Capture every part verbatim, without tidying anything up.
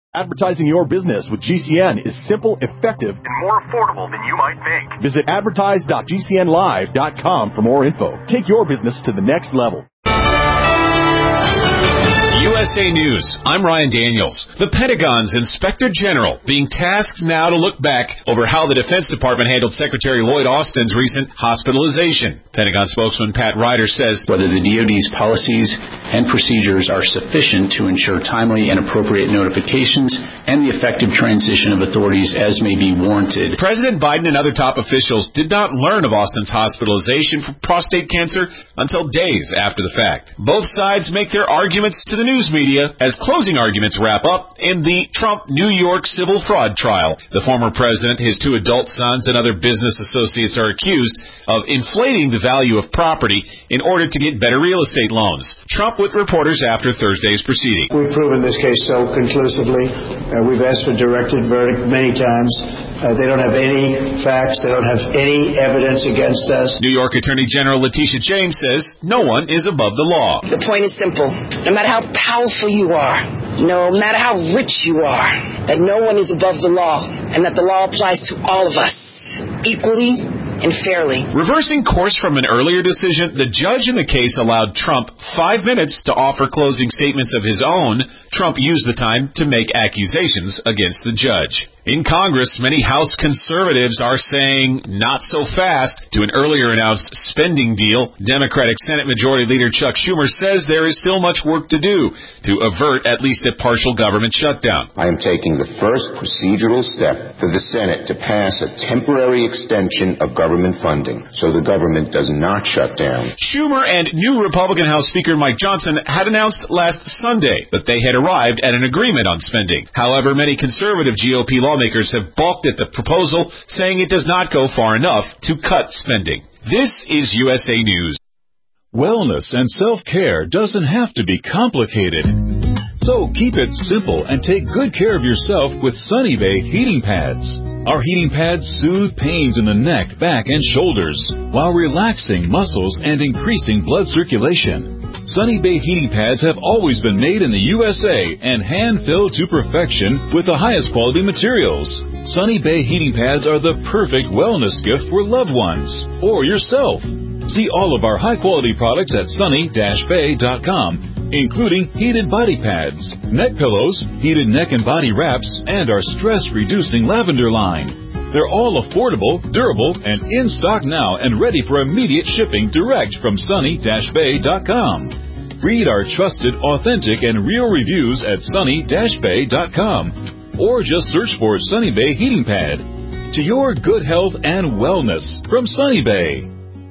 Advertising your business with G C N is simple, effective, and more affordable than you might think. Visit advertise dot g c n live dot com for more info. Take your business to the next level. U S A News. I'm Ryan Daniels. The Pentagon's Inspector General being tasked now to look back over how the Defense Department handled Secretary Lloyd Austin's recent hospitalization. Pentagon spokesman Pat Ryder says whether the D O D's policies and procedures are sufficient to ensure timely and appropriate notifications and the effective transition of authorities as may be warranted. President Biden and other top officials did not learn of Austin's hospitalization for prostate cancer until days after the fact. Both sides make their arguments to the news media as closing arguments wrap up in the Trump New York civil fraud trial. The former president, his two adult sons, and other business associates are accused of inflating the value of property in order to get better real estate loans. Trump with reporters after Thursday's proceeding. We've proven this case so conclusively. Uh, we've asked for directed verdict many times. Uh, they don't have any facts. They don't have any evidence against us. New York Attorney General Letitia James says no one is above the law. The point is simple. No matter how powerful you are, no matter how rich you are, that no one is above the law, and that the law applies to all of us equally and fairly. Reversing course from an earlier decision, the judge in the case allowed Trump five minutes to offer closing statements of his own. Trump used the time to make accusations against the judge. In Congress, many House conservatives are saying not so fast to an earlier announced spending deal. Democratic Senate Majority Leader Chuck Schumer says there is still much work to do to avert at least a partial government shutdown. I am taking the first procedural step for the Senate to pass a temporary extension of government funding so the government does not shut down. Schumer and new Republican House Speaker Mike Johnson had announced last Sunday that they had arrived at an agreement on spending. However, many conservative G O P lawmakers have balked at the proposal, saying it does not go far enough to cut spending. This is U S A News. Wellness and self-care doesn't have to be complicated. So keep it simple and take good care of yourself with Sunny Bay heating pads. Our heating pads soothe pains in the neck, back, and shoulders while relaxing muscles and increasing blood circulation. Sunny Bay heating pads have always been made in the U S A and hand-filled to perfection with the highest quality materials. Sunny Bay heating pads are the perfect wellness gift for loved ones or yourself. See all of our high-quality products at sunny dash bay dot com, including heated body pads, neck pillows, heated neck and body wraps, and our stress-reducing lavender line. They're all affordable, durable, and in stock now and ready for immediate shipping direct from sunny dash bay dot com. Read our trusted, authentic, and real reviews at sunny dash bay dot com or just search for Sunny Bay Heating Pad. To your good health and wellness from Sunny Bay.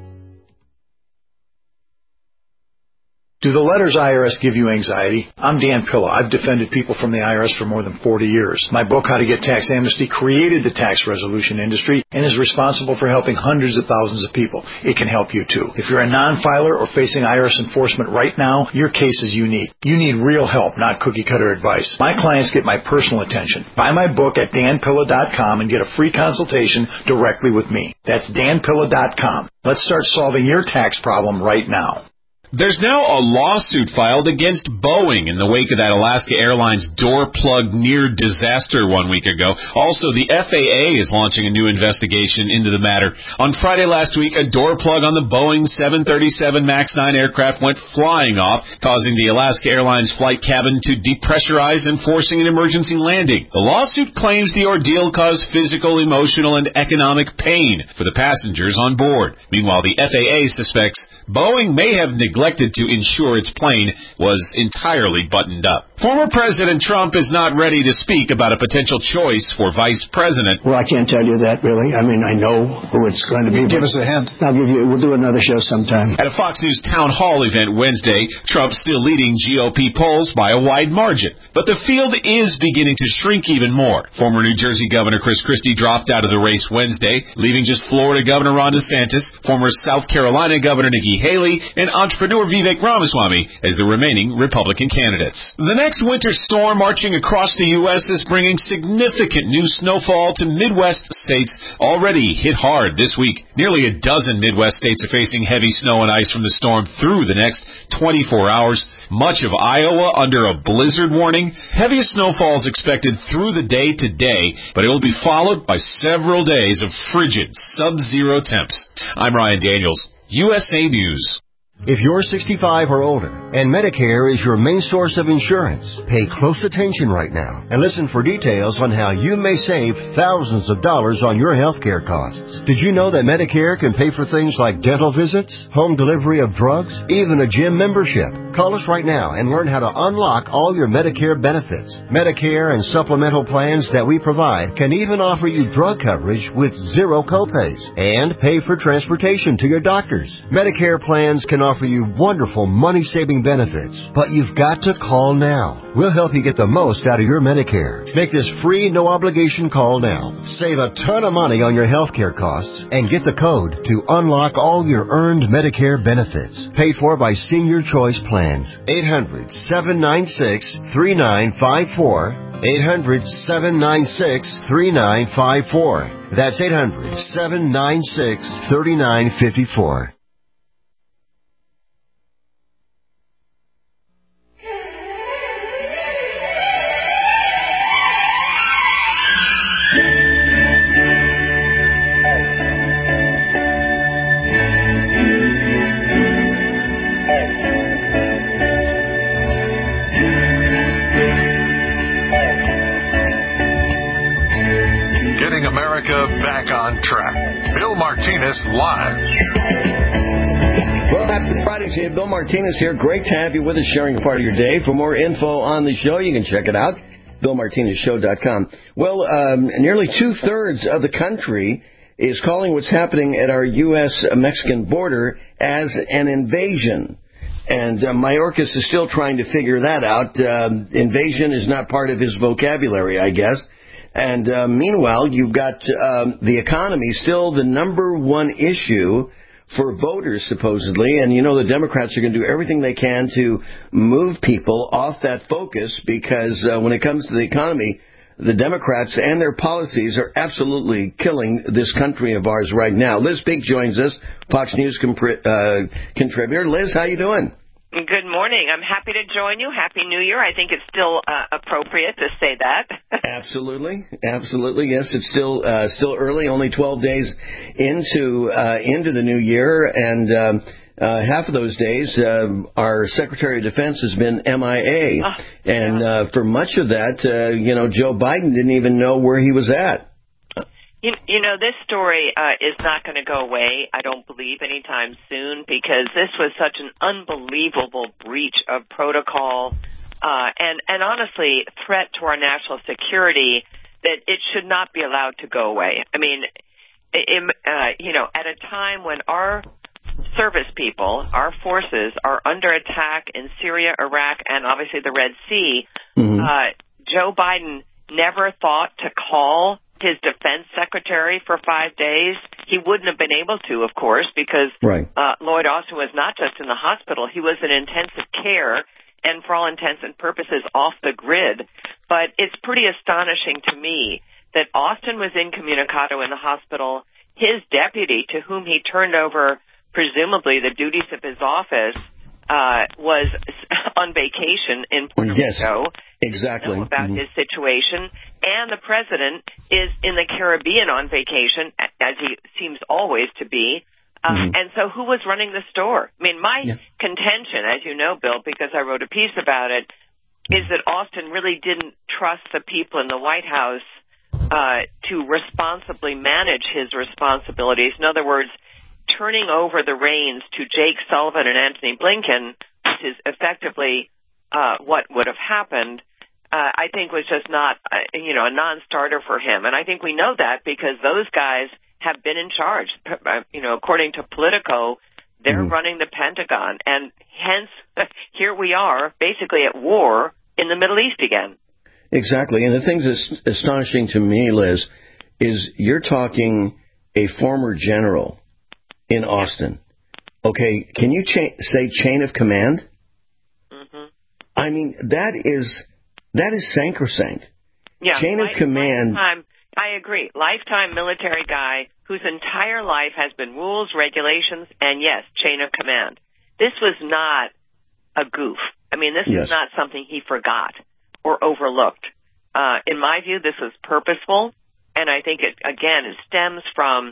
Do the letters I R S give you anxiety? I'm Dan Pilla. I've defended people from the I R S for more than forty years. My book, How to Get Tax Amnesty, created the tax resolution industry and is responsible for helping hundreds of thousands of people. It can help you too. If you're a non-filer or facing I R S enforcement right now, your case is unique. You need real help, not cookie-cutter advice. My clients get my personal attention. Buy my book at dan pilla dot com and get a free consultation directly with me. That's dan pilla dot com. Let's start solving your tax problem right now. There's now a lawsuit filed against Boeing in the wake of that Alaska Airlines door plug near disaster one week ago. Also, the F A A is launching a new investigation into the matter. On Friday last week, a door plug on the Boeing seven thirty-seven MAX nine aircraft went flying off, causing the Alaska Airlines flight cabin to depressurize and forcing an emergency landing. The lawsuit claims the ordeal caused physical, emotional, and economic pain for the passengers on board. Meanwhile, the F A A suspects Boeing may have neglected to ensure its plane was entirely buttoned up. Former President Trump is not ready to speak about a potential choice for vice president. Well, I can't tell you that, really. I mean, I know who it's going to be. Give us a hint. I'll give you, we'll do another show sometime. At a Fox News town hall event Wednesday, Trump still leading G O P polls by a wide margin. But the field is beginning to shrink even more. Former New Jersey Governor Chris Christie dropped out of the race Wednesday, leaving just Florida Governor Ron DeSantis, former South Carolina Governor Nikki Haley, and entrepreneur nor Vivek Ramaswamy as the remaining Republican candidates. The next winter storm marching across the U S is bringing significant new snowfall to Midwest states already hit hard this week. Nearly a dozen Midwest states are facing heavy snow and ice from the storm through the next twenty-four hours. Much of Iowa under a blizzard warning. Heaviest snowfall is expected through the day today, but it will be followed by several days of frigid sub-zero temps. I'm Ryan Daniels, U S A News. If you're sixty-five or older and Medicare is your main source of insurance, pay close attention right now and listen for details on how you may save thousands of dollars on your health care costs. Did you know that Medicare can pay for things like dental visits, home delivery of drugs, even a gym membership? Call us right now and learn how to unlock all your Medicare benefits. Medicare and supplemental plans that we provide can even offer you drug coverage with zero copays and pay for transportation to your doctors. Medicare plans can offer you wonderful money-saving benefits, but you've got to call now. We'll help you get the most out of your Medicare. Make this free, no-obligation call now. Save a ton of money on your health care costs and get the code to unlock all your earned Medicare benefits. Paid for by Senior Choice Plans. eight hundred, seven nine six, three nine five four. eight hundred, seven nine six, three nine five four. That's eight hundred, seven nine six, three nine five four. Back on track. Bill Martinez live. Well, happy Friday to you. Bill Martinez here. Great to have you with us, sharing a part of your day. For more info on the show, you can check it out, bill martinez show dot com. Well, um, nearly two-thirds of the country is calling what's happening at our U S Mexican border as an invasion. And uh, Mayorkas is still trying to figure that out. Uh, invasion is not part of his vocabulary, I guess. And uh, meanwhile, you've got um, the economy still the number one issue for voters, supposedly. And, you know, the Democrats are going to do everything they can to move people off that focus because uh, when it comes to the economy, the Democrats and their policies are absolutely killing this country of ours right now. Liz Peek joins us, Fox News compri- uh, contributor. Liz, how you doing? Good morning. I'm happy to join you. Happy New Year. I think it's still uh, appropriate to say that. Absolutely. Absolutely. Yes, it's still uh, still early, only twelve days into uh, into the new year. And um, uh, half of those days, uh, our Secretary of Defense has been M I A. Oh, and uh, for much of that, uh, you know, Joe Biden didn't even know where he was at. You, you know, this story uh, is not going to go away, I don't believe, anytime soon, because this was such an unbelievable breach of protocol uh, and, and honestly, threat to our national security that it should not be allowed to go away. I mean, in, uh, you know, at a time when our service people, our forces, are under attack in Syria, Iraq, and obviously the Red Sea, mm-hmm. uh, Joe Biden never thought to call his defense secretary for five days. He wouldn't have been able to, of course, because right. uh, Lloyd Austin was not just in the hospital. He was in intensive care and, for all intents and purposes, off the grid. But it's pretty astonishing to me that Austin was incommunicado in the hospital. His deputy, to whom he turned over presumably the duties of his office, uh, was on vacation in Puerto yes, Rico. Exactly. Know about mm-hmm. his situation. And the president is in the Caribbean on vacation, as he seems always to be. Uh, mm-hmm. And so who was running the store? I mean, my yeah. contention, as you know, Bill, because I wrote a piece about it, is that Austin really didn't trust the people in the White House uh, to responsibly manage his responsibilities. In other words, turning over the reins to Jake Sullivan and Anthony Blinken, which is effectively uh, what would have happened, Uh, I think was just not, uh, you know, a non-starter for him. And I think we know that because those guys have been in charge. Uh, you know, according to Politico, they're mm-hmm. running the Pentagon. And hence, here we are, basically at war in the Middle East again. Exactly. And the thing that's astonishing to me, Liz, is you're talking a former general in Austin. Okay, can you cha- say chain of command? Mm-hmm. I mean, that is that is sacrosanct. Yeah, chain life, of command. Lifetime, I agree. Lifetime military guy whose entire life has been rules, regulations, and yes, chain of command. This was not a goof. I mean, this yes. is not something he forgot or overlooked. Uh, in my view, this was purposeful, and I think it, again, it stems from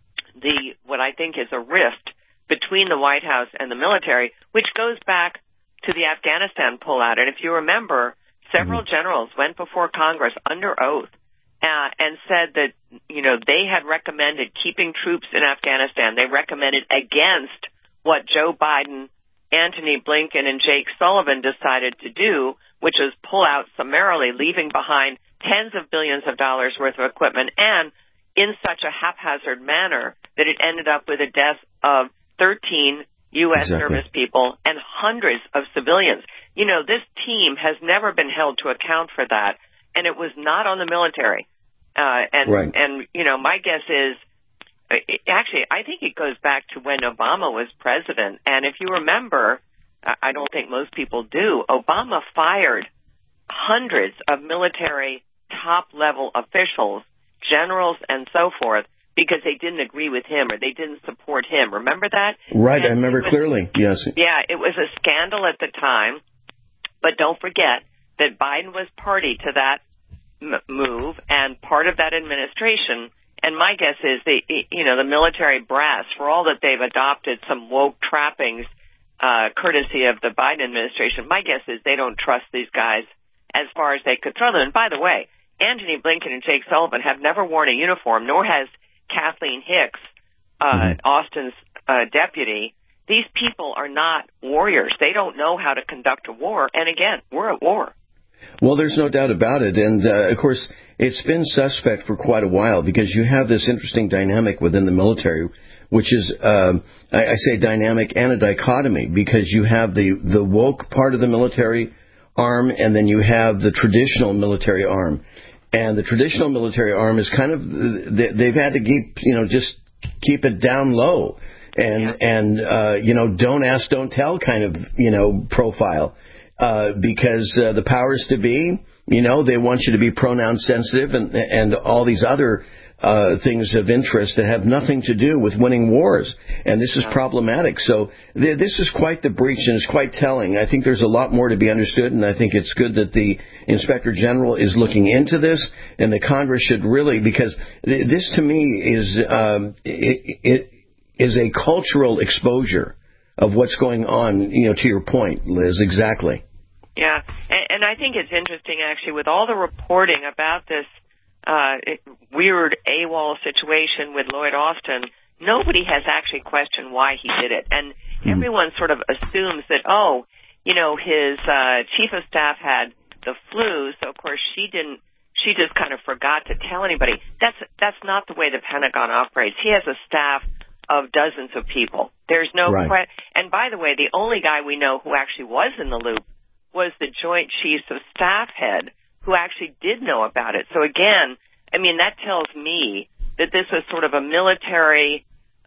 the, what I think is a rift between the White House and the military, which goes back to the Afghanistan pullout. And if you remember, several mm-hmm. generals went before Congress under oath uh, and said that, you know, they had recommended keeping troops in Afghanistan. They recommended against what Joe Biden, Antony Blinken, and Jake Sullivan decided to do, which was pull out summarily, leaving behind tens of billions of dollars worth of equipment, and in such a haphazard manner that it ended up with a death of thirteen U S exactly. service people and hundreds of civilians. You know, this team has never been held to account for that, and it was not on the military. Uh, and, right. and, you know, my guess is, actually, I think it goes back to when Obama was president. And if you remember, I don't think most people do, Obama fired hundreds of military top-level officials, generals, and so forth, because they didn't agree with him or they didn't support him. Remember that? Right, and I remember was, clearly, yes. Yeah, it was a scandal at the time, but don't forget that Biden was party to that m- move and part of that administration. And my guess is, the you know, the military brass, for all that they've adopted some woke trappings, uh, courtesy of the Biden administration, my guess is they don't trust these guys as far as they could throw them. And by the way, Antony Blinken and Jake Sullivan have never worn a uniform, nor has Kathleen Hicks, uh, mm-hmm. Austin's uh, deputy. These people are not warriors. They don't know how to conduct a war. And again, we're at war. Well, there's no doubt about it. And, uh, of course, it's been suspect for quite a while because you have this interesting dynamic within the military, which is, uh, I, I say dynamic and a dichotomy, because you have the, the woke part of the military arm and then you have the traditional military arm. And the traditional military arm is kind of, they've had to keep, you know, just keep it down low and, yeah. and uh, you know, don't ask, don't tell kind of, you know, profile. Uh, because uh, the powers to be, you know, they want you to be pronoun sensitive and, and all these other uh, things of interest that have nothing to do with winning wars. And this is yeah. problematic. So th- this is quite the breach and it's quite telling. I think there's a lot more to be understood, and I think it's good that the Inspector General is looking into this, and the Congress should really, because th- this to me is um, it, it is a cultural exposure of what's going on, you know, to your point, Liz, exactly. Yeah, and, and I think it's interesting, actually, with all the reporting about this uh, weird AWOL situation with Lloyd Austin, nobody has actually questioned why he did it. And mm-hmm. everyone sort of assumes that, oh, you know, his uh, chief of staff had the flu, so, of course, she didn't, she just kind of forgot to tell anybody. That's, that's not the way the Pentagon operates. He has a staff of dozens of people. There's no right. que- and by the way, the only guy we know who actually was in the loop was the Joint Chiefs of Staff head, who actually did know about it. So again, I mean, that tells me that this was sort of a military,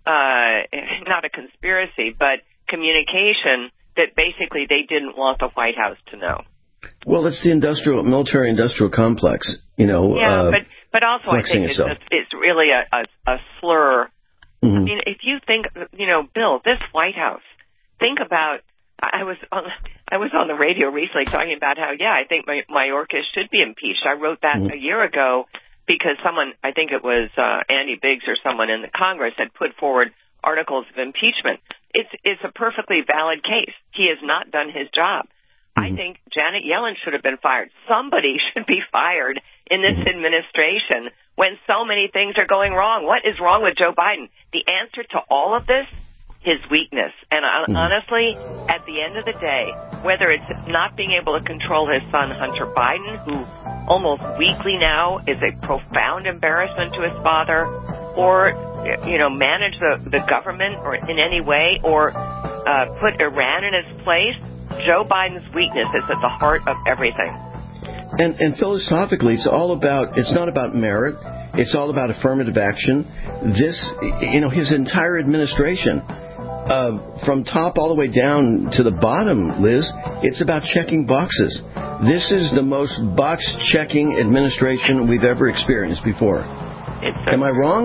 uh, not a conspiracy, but communication that basically they didn't want the White House to know. Well, it's the industrial, military-industrial complex, you know. Yeah, uh, but but also I think it's, a, it's really a, a, a slur. Mm-hmm. I mean, if you think, you know, Bill, this White House, think about, I was on, I was on the radio recently talking about how, yeah, I think Mayorkas should be impeached. I wrote that mm-hmm. a year ago because someone, I think it was uh, Andy Biggs or someone in the Congress, had put forward articles of impeachment. It's it's a perfectly valid case. He has not done his job. Mm-hmm. I think Janet Yellen should have been fired. Somebody should be fired in this mm-hmm. administration when so many things are going wrong. What is wrong with Joe Biden? The answer to all of this, his weakness. And mm-hmm. honestly, at the end of the day, whether it's not being able to control his son, Hunter Biden, who almost weekly now is a profound embarrassment to his father, or, you know, manage the, the government or in any way, or uh, put Iran in its place, Joe Biden's weakness is at the heart of everything. And, and philosophically, it's all about, it's not about merit. It's all about affirmative action. This, you know, his entire administration uh, from top all the way down to the bottom, Liz, it's about checking boxes. This is the most box-checking administration we've ever experienced before. It's Am I wrong?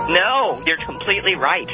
No, you're completely right.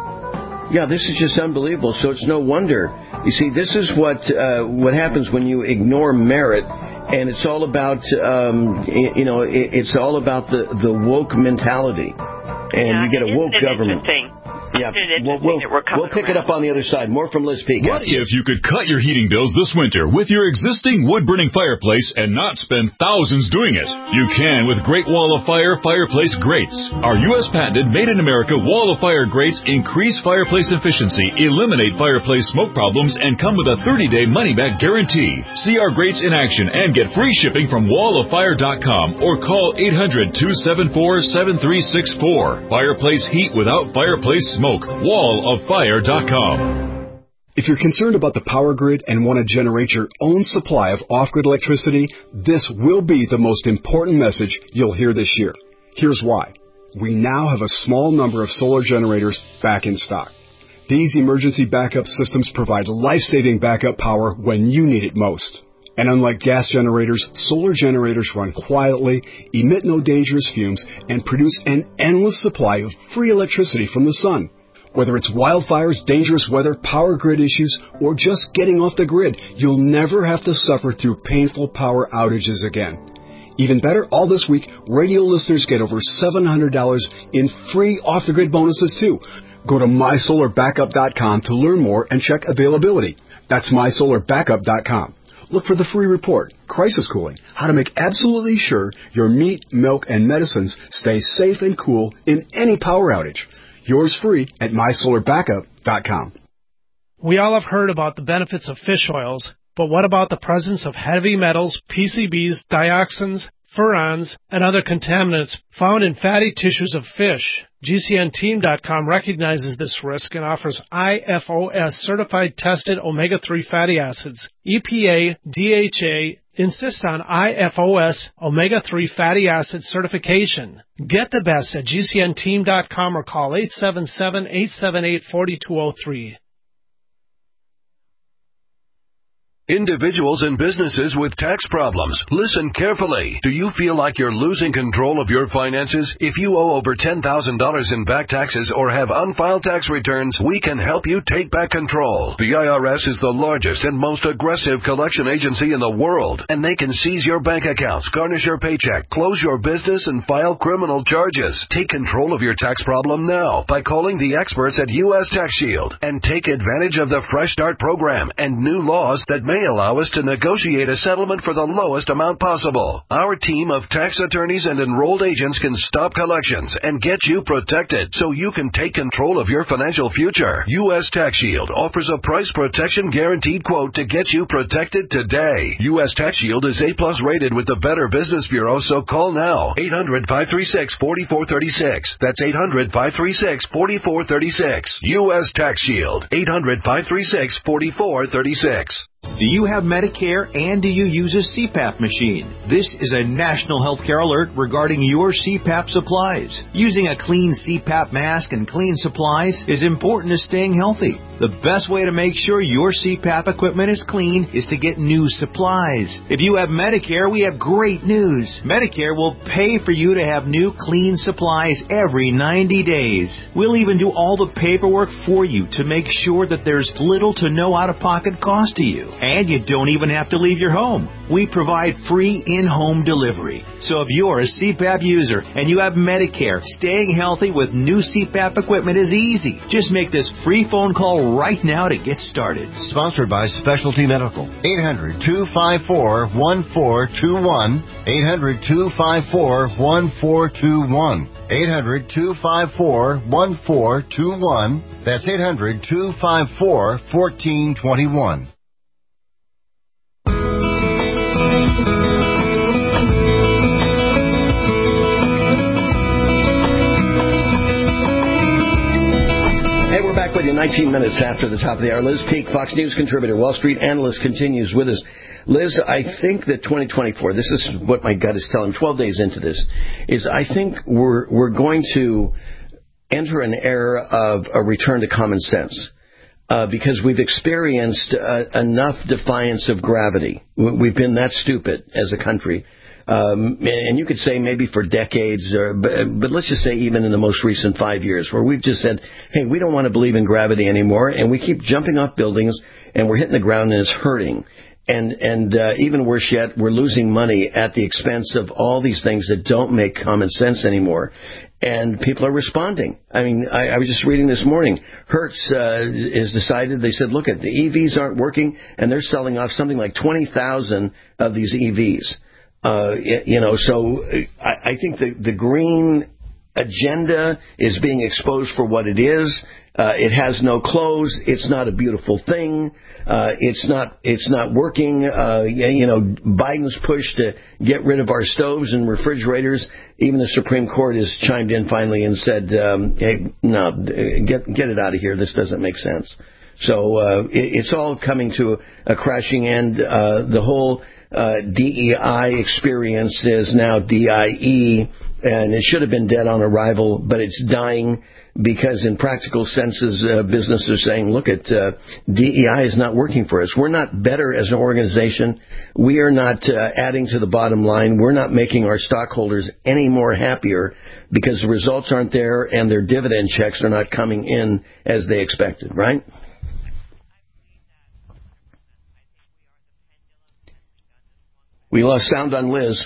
Yeah, this is just unbelievable. So it's no wonder. You see, this is what uh, what happens when you ignore merit, and it's all about um, you know it's all about the, the woke mentality, and yeah, you get a woke government. Interesting. Yeah, we'll, we'll, we'll pick it up on the other side. More from Liz Peek. What if you could cut your heating bills this winter with your existing wood-burning fireplace and not spend thousands doing it? You can with Great Wall of Fire fireplace grates. Our U S patented made-in-America Wall of Fire grates increase fireplace efficiency, eliminate fireplace smoke problems, and come with a thirty-day money-back guarantee. See our grates in action and get free shipping from wall of fire dot com or call eight hundred, two seven four, seven three six four. Fireplace heat without fireplace smoke. wall of fire dot com. If you're concerned about the power grid and want to generate your own supply of off-grid electricity, this will be the most important message you'll hear this year. Here's why. We now have a small number of solar generators back in stock. These emergency backup systems provide life-saving backup power when you need it most. And unlike gas generators, solar generators run quietly, emit no dangerous fumes, and produce an endless supply of free electricity from the sun. Whether it's wildfires, dangerous weather, power grid issues, or just getting off the grid, you'll never have to suffer through painful power outages again. Even better, all this week, radio listeners get over seven hundred dollars in free off-the-grid bonuses, too. Go to my solar backup dot com to learn more and check availability. That's my solar backup dot com. Look for the free report, Crisis Cooling, how to make absolutely sure your meat, milk, and medicines stay safe and cool in any power outage. Yours free at my solar backup dot com. We all have heard about the benefits of fish oils, but what about the presence of heavy metals, P C Bs, dioxins, furans, and other contaminants found in fatty tissues of fish? G C N team dot com recognizes this risk and offers I F O S-certified tested omega three fatty acids. E P A, D H A insist on I F O S omega three fatty acid certification. Get the best at G C N team dot com or call eight seven seven, eight seven eight, four two zero three. Individuals and businesses with tax problems, listen carefully. Do you feel like you're losing control of your finances? If you owe over ten thousand dollars in back taxes or have unfiled tax returns, we can help you take back control. The I R S is the largest and most aggressive collection agency in the world, and they can seize your bank accounts, garnish your paycheck, close your business, and file criminal charges. Take control of your tax problem now by calling the experts at U S Tax Shield and take advantage of the Fresh Start program and new laws that may allow us to negotiate a settlement for the lowest amount possible. Our team of tax attorneys and enrolled agents can stop collections and get you protected so you can take control of your financial future. U S Tax Shield offers a price protection guaranteed quote to get you protected today. U S Tax Shield is A plus rated with the Better Business Bureau, so call now. eight hundred, five three six, four four three six. That's eight hundred, five three six, four four three six. U S Tax Shield. eight hundred, five three six, four four three six. Do you have Medicare and do you use a C PAP machine? This is a national healthcare alert regarding your C PAP supplies. Using a clean C PAP mask and clean supplies is important to staying healthy. The best way to make sure your C PAP equipment is clean is to get new supplies. If you have Medicare, we have great news. Medicare will pay for you to have new clean supplies every ninety days. We'll even do all the paperwork for you to make sure that there's little to no out-of-pocket cost to you. And you don't even have to leave your home. We provide free in-home delivery. So if you're a C PAP user and you have Medicare, staying healthy with new C PAP equipment is easy. Just make this free phone call right now to get started. Sponsored by Specialty Medical. eight hundred, two five four, one four two one. eight hundred, two five four, one four two one. eight hundred, two five four, one four two one. That's eight hundred, two five four, one four two one. Back with you nineteen minutes after the top of the hour. Liz Peek, Fox News contributor, Wall Street analyst, continues with us. Liz, I think that twenty twenty-four, this is what my gut is telling, twelve days into this, is I think we're we're going to enter an era of a return to common sense. uh, because we've experienced uh, enough defiance of gravity. We've been that stupid as a country. Um, and you could say maybe for decades, or, but, but let's just say even in the most recent five years, where we've just said, hey, we don't want to believe in gravity anymore, and we keep jumping off buildings, and we're hitting the ground, and it's hurting. And and uh, even worse yet, we're losing money at the expense of all these things that don't make common sense anymore. And people are responding. I mean, I, I was just reading this morning. Hertz uh, has decided, they said, look, at the E Vs aren't working, and they're selling off something like twenty thousand of these E Vs. Uh, you know, so I, I think the, the green agenda is being exposed for what it is. Uh, it has no clothes. It's not a beautiful thing. Uh, it's not, it's not working. Uh, you know, Biden's push to get rid of our stoves and refrigerators. Even the Supreme Court has chimed in finally and said, um, hey, no, get, get it out of here. This doesn't make sense. So, uh, it, it's all coming to a, a crashing end. Uh, the whole, Uh, D E I experience is now D I E, and it should have been dead on arrival, but it's dying because in practical senses, uh, business are saying, look, at uh, D E I is not working for us. We're not better as an organization. We are not uh, adding to the bottom line. We're not making our stockholders any more happier because the results aren't there and their dividend checks are not coming in as they expected, right? We lost sound on Liz.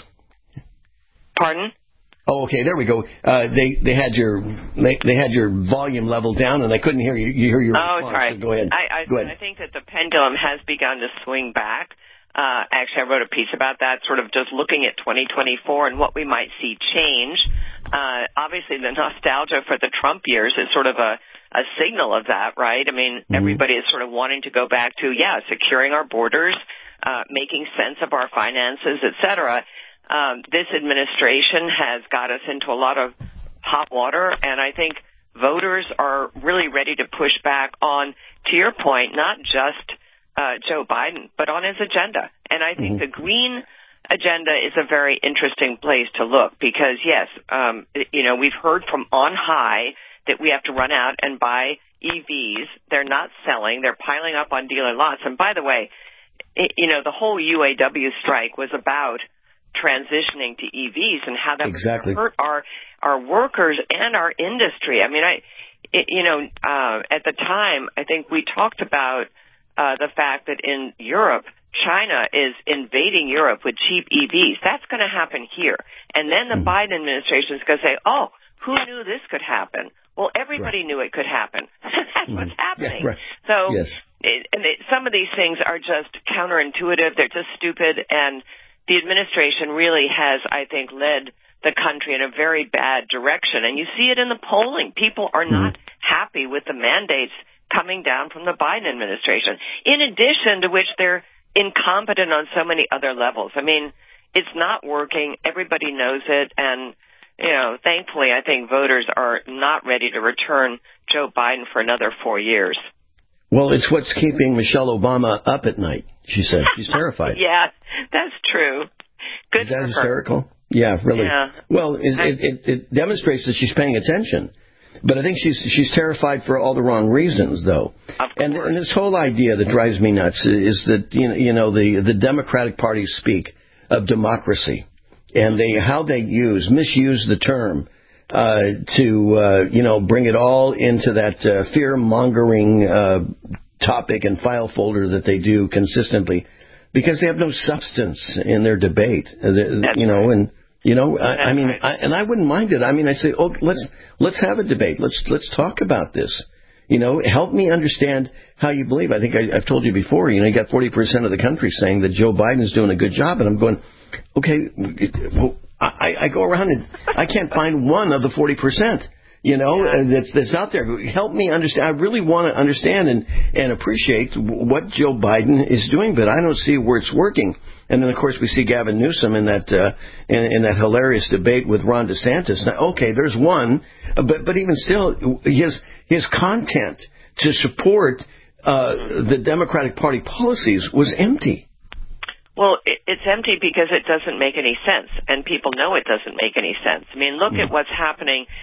Pardon? Oh, okay. There we go. Uh, they they had your they, they had your volume level down, and I couldn't hear you. You hear your oh, response. sorry. So go ahead. I, I, go ahead. I think that the pendulum has begun to swing back. Uh, actually, I wrote a piece about that, sort of just looking at twenty twenty-four and what we might see change. Uh, obviously, the nostalgia for the Trump years is sort of a, a signal of that, right? I mean, mm-hmm. everybody is sort of wanting to go back to, yeah, securing our borders, Uh, making sense of our finances, et cetera. Um, this administration has got us into a lot of hot water, and I think voters are really ready to push back on, to your point, not just uh, Joe Biden, but on his agenda. And I think mm-hmm. the green agenda is a very interesting place to look because, yes, um, you know, we've heard from on high that we have to run out and buy E Vs. They're not selling. They're piling up on dealer lots. And by the way, you know, the whole U A W strike was about transitioning to E Vs and how that exactly. would hurt our our workers and our industry. I mean, I, it, you know, uh, at the time, I think we talked about uh, the fact that in Europe, China is invading Europe with cheap E Vs. That's going to happen here. And then the mm-hmm. Biden administration is going to say, oh, who knew this could happen? Well, everybody right. knew it could happen. That's mm-hmm. what's happening. Yeah, right. So yes. it, and it, some of these things are just counterintuitive. They're just stupid. And the administration really has, I think, led the country in a very bad direction. And you see it in the polling. People are not mm-hmm. happy with the mandates coming down from the Biden administration, in addition to which they're incompetent on so many other levels. I mean, it's not working. Everybody knows it. And you know, thankfully, I think voters are not ready to return Joe Biden for another four years. Well, it's what's keeping Michelle Obama up at night, she said. She's terrified. Yeah, that's true. Good Is that for hysterical? Her. Yeah, really. Yeah. Well, it, it, it, it demonstrates that she's paying attention. But I think she's she's terrified for all the wrong reasons, though. Of and, and this whole idea that drives me nuts is that, you know, you know the, the Democratic Party speak of democracy. And they how they use, misuse the term uh, to, uh, you know, bring it all into that uh, fear-mongering uh, topic and file folder that they do consistently because they have no substance in their debate. Uh, you know, and, you know, I, I mean, I, and I wouldn't mind it. I mean, I say, oh, let's let's have a debate. Let's let's talk about this. You know, help me understand how you believe. I think I, I've told you before, you know, you got forty percent of the country saying that Joe Biden is doing a good job. And I'm going, okay, well, I, I go around and I can't find one of the forty percent, you know, yeah. that's that's out there. Help me understand. I really want to understand and, and appreciate what Joe Biden is doing, but I don't see where it's working. And then, of course, we see Gavin Newsom in that uh, in, in that hilarious debate with Ron DeSantis. Now, okay, there's one, but but even still, his his content to support uh, the Democratic Party policies was empty. Well, it, it's empty because it doesn't make any sense, and people know it doesn't make any sense. I mean, look mm. at what's happening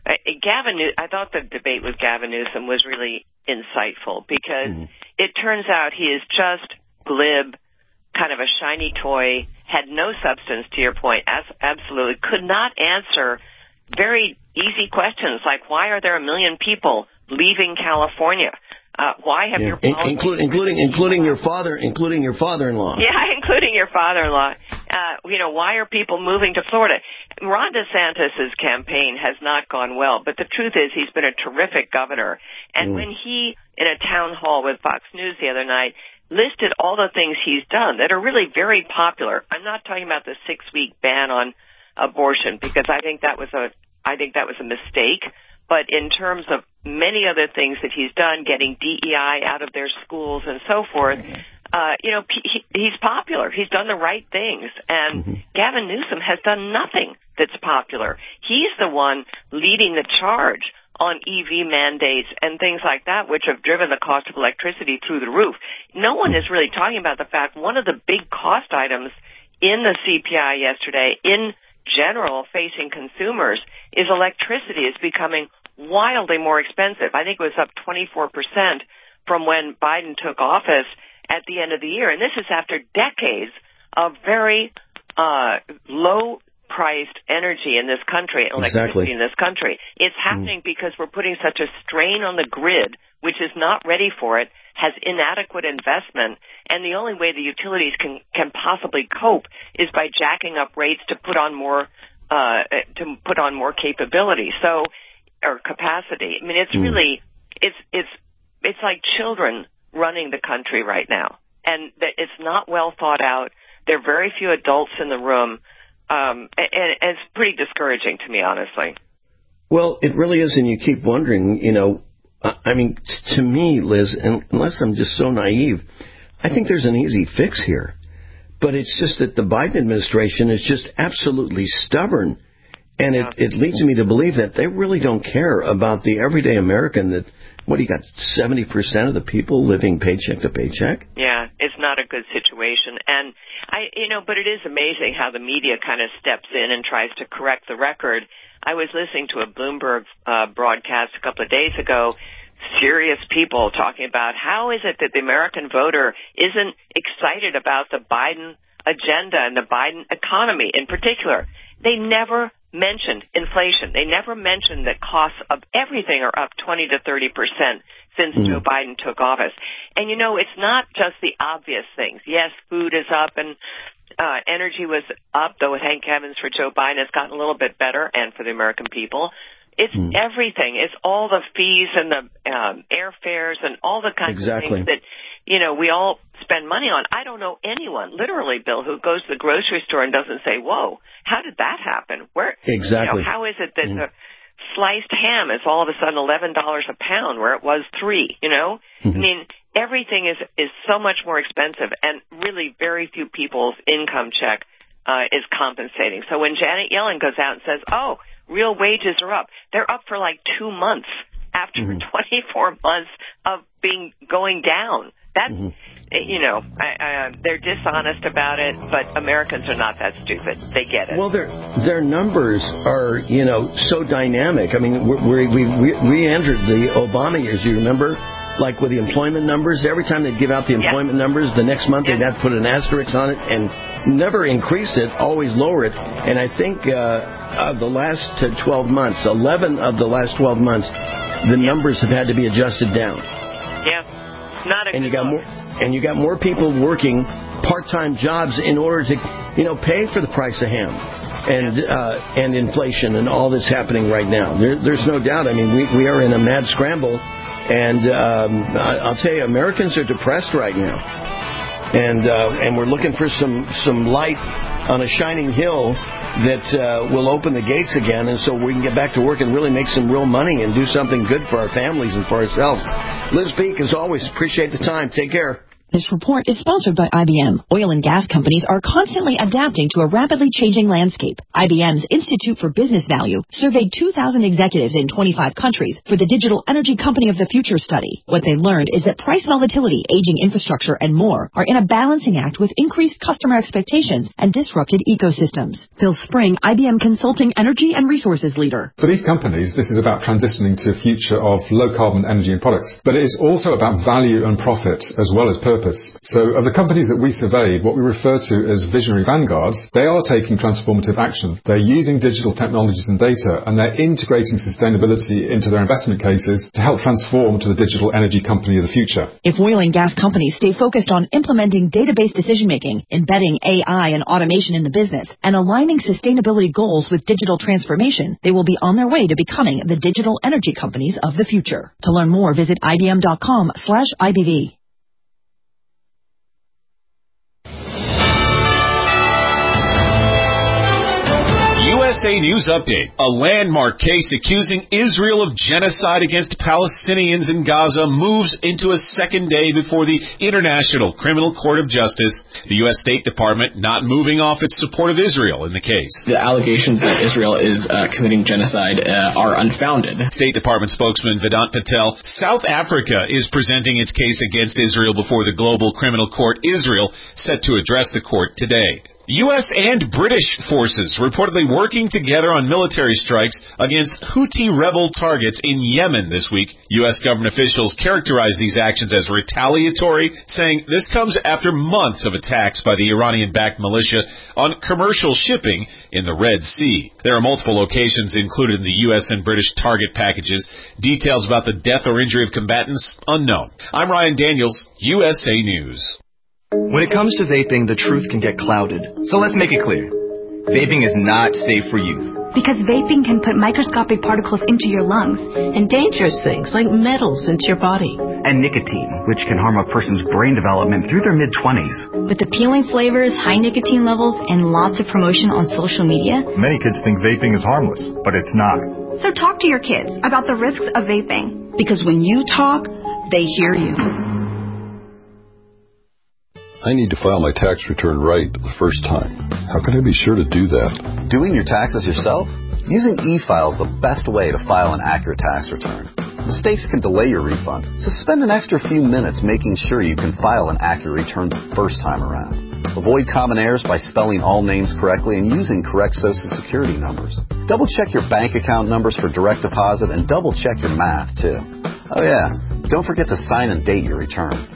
Uh, Gavin, New- I thought the debate with Gavin Newsom was really insightful because mm. it turns out he is just glib, kind of a shiny toy, had no substance, to your point, as, absolutely, could not answer very easy questions like why are there a million people leaving California? Uh, why have yeah. your policies... Inclu- including including your father, including your father-in-law. Yeah, including your father-in-law. Uh, you know, why are people moving to Florida? Ron DeSantis' campaign has not gone well, but the truth is he's been a terrific governor. And mm. when he, in a town hall with Fox News the other night, listed all the things he's done that are really very popular. I'm not talking about the six-week ban on abortion because I think that was a I think that was a mistake. But in terms of many other things that he's done, getting D E I out of their schools and so forth, uh, you know, he, he's popular. He's done the right things. And mm-hmm. Gavin Newsom has done nothing that's popular. He's the one leading the charge on E V mandates and things like that, which have driven the cost of electricity through the roof. No one is really talking about the fact one of the big cost items in the C P I yesterday, in general, facing consumers, is electricity is becoming wildly more expensive. I think it was up twenty-four percent from when Biden took office at the end of the year. And this is after decades of very uh, low-priced energy in this country, electricity exactly. in this country. It's happening mm. because we're putting such a strain on the grid, which is not ready for it, has inadequate investment, and the only way the utilities can, can possibly cope is by jacking up rates to put on more uh, to put on more capability. So, or capacity. I mean, it's mm. really it's it's it's like children running the country right now, and that it's not well thought out. There are very few adults in the room, um, and, and it's pretty discouraging to me, honestly. Well, it really is, and you keep wondering, you know. I mean, to me, Liz, unless I'm just so naive, I think there's an easy fix here. But it's just that the Biden administration is just absolutely stubborn. And yeah. it, it leads me to believe that they really don't care about the everyday American that, what, you got seventy percent of the people living paycheck to paycheck? Yeah, it's not a good situation. And, I, you know, but it is amazing how the media kind of steps in and tries to correct the record. I was listening to a Bloomberg uh, broadcast a couple of days ago, serious people talking about how is it that the American voter isn't excited about the Biden agenda and the Biden economy in particular. They never mentioned inflation. They never mentioned that costs of everything are up twenty to thirty percent since mm. Joe Biden took office. And, you know, it's not just the obvious things. Yes, food is up and Uh, energy was up, though thank heavens for Joe Biden, it's gotten a little bit better, and for the American people. It's mm. everything. It's all the fees and the um, airfares and all the kinds exactly. of things that, you know, we all spend money on. I don't know anyone, literally, Bill, who goes to the grocery store and doesn't say, whoa, how did that happen? Where, exactly. You know, how is it that mm. the sliced ham is all of a sudden eleven dollars a pound where it was three, you know? Mm-hmm. I mean, everything is, is so much more expensive, and really very few people's income check uh, is compensating. So when Janet Yellen goes out and says, oh, real wages are up, they're up for like two months after mm-hmm. twenty-four months of being going down. That's, mm-hmm. you know, I, I, they're dishonest about it, but Americans are not that stupid. They get it. Well, their their numbers are, you know, so dynamic. I mean, we we we re-entered the Obama years. You remember? Like with the employment numbers, every time they'd give out the employment yeah. numbers, the next month yeah. they'd have to put an asterisk on it and never increase it, always lower it. And I think uh, of the last twelve months, eleven of the last twelve months, the yeah. numbers have had to be adjusted down. Yeah, not a and good you got look. more, and you got more people working part-time jobs in order to, you know, pay for the price of ham. And uh, and inflation and all that's happening right now. There, there's no doubt. I mean, we, we are in a mad scramble. And um, I'll tell you, Americans are depressed right now, and uh, and we're looking for some, some light on a shining hill that uh, will open the gates again, and so we can get back to work and really make some real money and do something good for our families and for ourselves. Liz Peek, as always, appreciate the time. Take care. This report is sponsored by I B M. Oil and gas companies are constantly adapting to a rapidly changing landscape. I B M's Institute for Business Value surveyed two thousand executives in twenty-five countries for the Digital Energy Company of the Future study. What they learned is that price volatility, aging infrastructure, and more are in a balancing act with increased customer expectations and disrupted ecosystems. Phil Spring, I B M Consulting Energy and Resources Leader. For these companies, this is about transitioning to a future of low-carbon energy and products. But it is also about value and profit as well as purpose. So of the companies that we surveyed, what we refer to as visionary vanguards, they are taking transformative action. They're using digital technologies and data, and they're integrating sustainability into their investment cases to help transform to the digital energy company of the future. If oil and gas companies stay focused on implementing database decision-making, embedding A I and automation in the business, and aligning sustainability goals with digital transformation, they will be on their way to becoming the digital energy companies of the future. To learn more, visit ibm.com slash IBV. U S A News Update. A landmark case accusing Israel of genocide against Palestinians in Gaza moves into a second day before the International Criminal Court of Justice. The U S State Department not moving off its support of Israel in the case. The allegations that Israel is uh, committing genocide uh, are unfounded. State Department spokesman Vedant Patel. South Africa is presenting its case against Israel before the Global Criminal Court. Israel set to address the court today. U S and British forces reportedly working together on military strikes against Houthi rebel targets in Yemen this week. U S government officials characterize these actions as retaliatory, saying this comes after months of attacks by the Iranian-backed militia on commercial shipping in the Red Sea. There are multiple locations included in the U S and British target packages. Details about the death or injury of combatants unknown. I'm Ryan Daniels, U S A News. When it comes to vaping, the truth can get clouded. So let's make it clear. Vaping is not safe for youth. Because vaping can put microscopic particles into your lungs. And dangerous things like metals into your body. And nicotine, which can harm a person's brain development through their mid-twenties. With appealing flavors, high nicotine levels, and lots of promotion on social media. Many kids think vaping is harmless, but it's not. So talk to your kids about the risks of vaping. Because when you talk, they hear you. I need to file my tax return right the first time. How can I be sure to do that? Doing your taxes yourself? Using e-file is the best way to file an accurate tax return. Mistakes can delay your refund, so spend an extra few minutes making sure you can file an accurate return the first time around. Avoid common errors by spelling all names correctly and using correct Social Security numbers. Double check your bank account numbers for direct deposit and double check your math too. Oh yeah, don't forget to sign and date your return.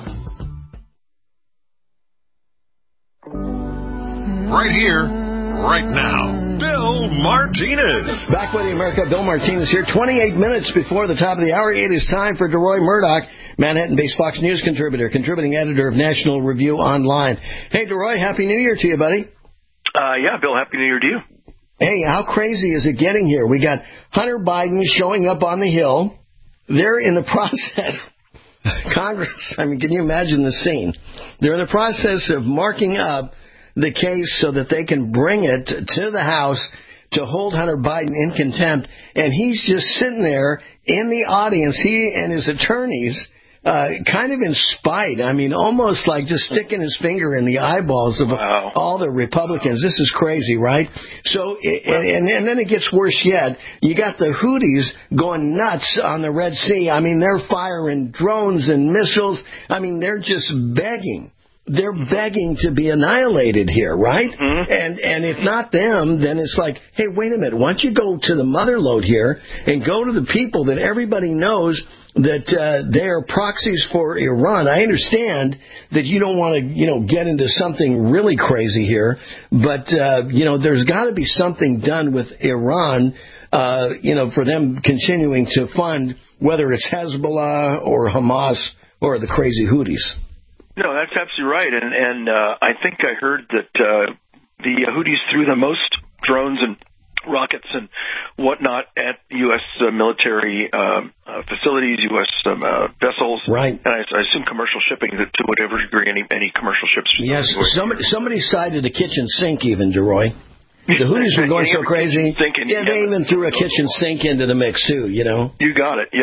Right here, right now, Bill Martinez. Back with the America, Bill Martinez here. twenty-eight minutes before the top of the hour, it is time for DeRoy Murdoch, Manhattan-based Fox News contributor, contributing editor of National Review Online. Hey, DeRoy, Happy New Year to you, buddy. Uh, yeah, Bill, Happy New Year to you. Hey, how crazy is it getting here? We got Hunter Biden showing up on the Hill. They're in the process. Congress, I mean, can you imagine the scene? They're in the process of marking up the case so that they can bring it to the House to hold Hunter Biden in contempt, and he's just sitting there in the audience, he and his attorneys, uh, kind of in spite, I mean, almost like just sticking his finger in the eyeballs of wow. all the Republicans. Wow. This is crazy, right? So, and, and then it gets worse yet. You got the Houthis going nuts on the Red Sea. I mean, they're firing drones and missiles. I mean, they're just begging. They're begging to be annihilated here, right? Mm-hmm. And and if not them, then it's like, hey, wait a minute. Why don't you go to the mother lode here and go to the people that everybody knows that uh, they are proxies for Iran? I understand that you don't want to, you know, get into something really crazy here, but, uh, you know, there's got to be something done with Iran, uh, you know, for them continuing to fund, whether it's Hezbollah or Hamas or the crazy Houthis. No, that's absolutely right, and and uh, I think I heard that uh, the Houthis threw the most drones and rockets and whatnot at U S uh, military uh, uh, facilities, U S Um, uh, vessels, right? And I, I assume commercial shipping to whatever degree any any commercial ships. Yes, somebody somebody cited a kitchen sink, even DeRoy. The Houthis were going so crazy. Yeah, they even threw a kitchen sink into the mix too. You know. You got it. Yep.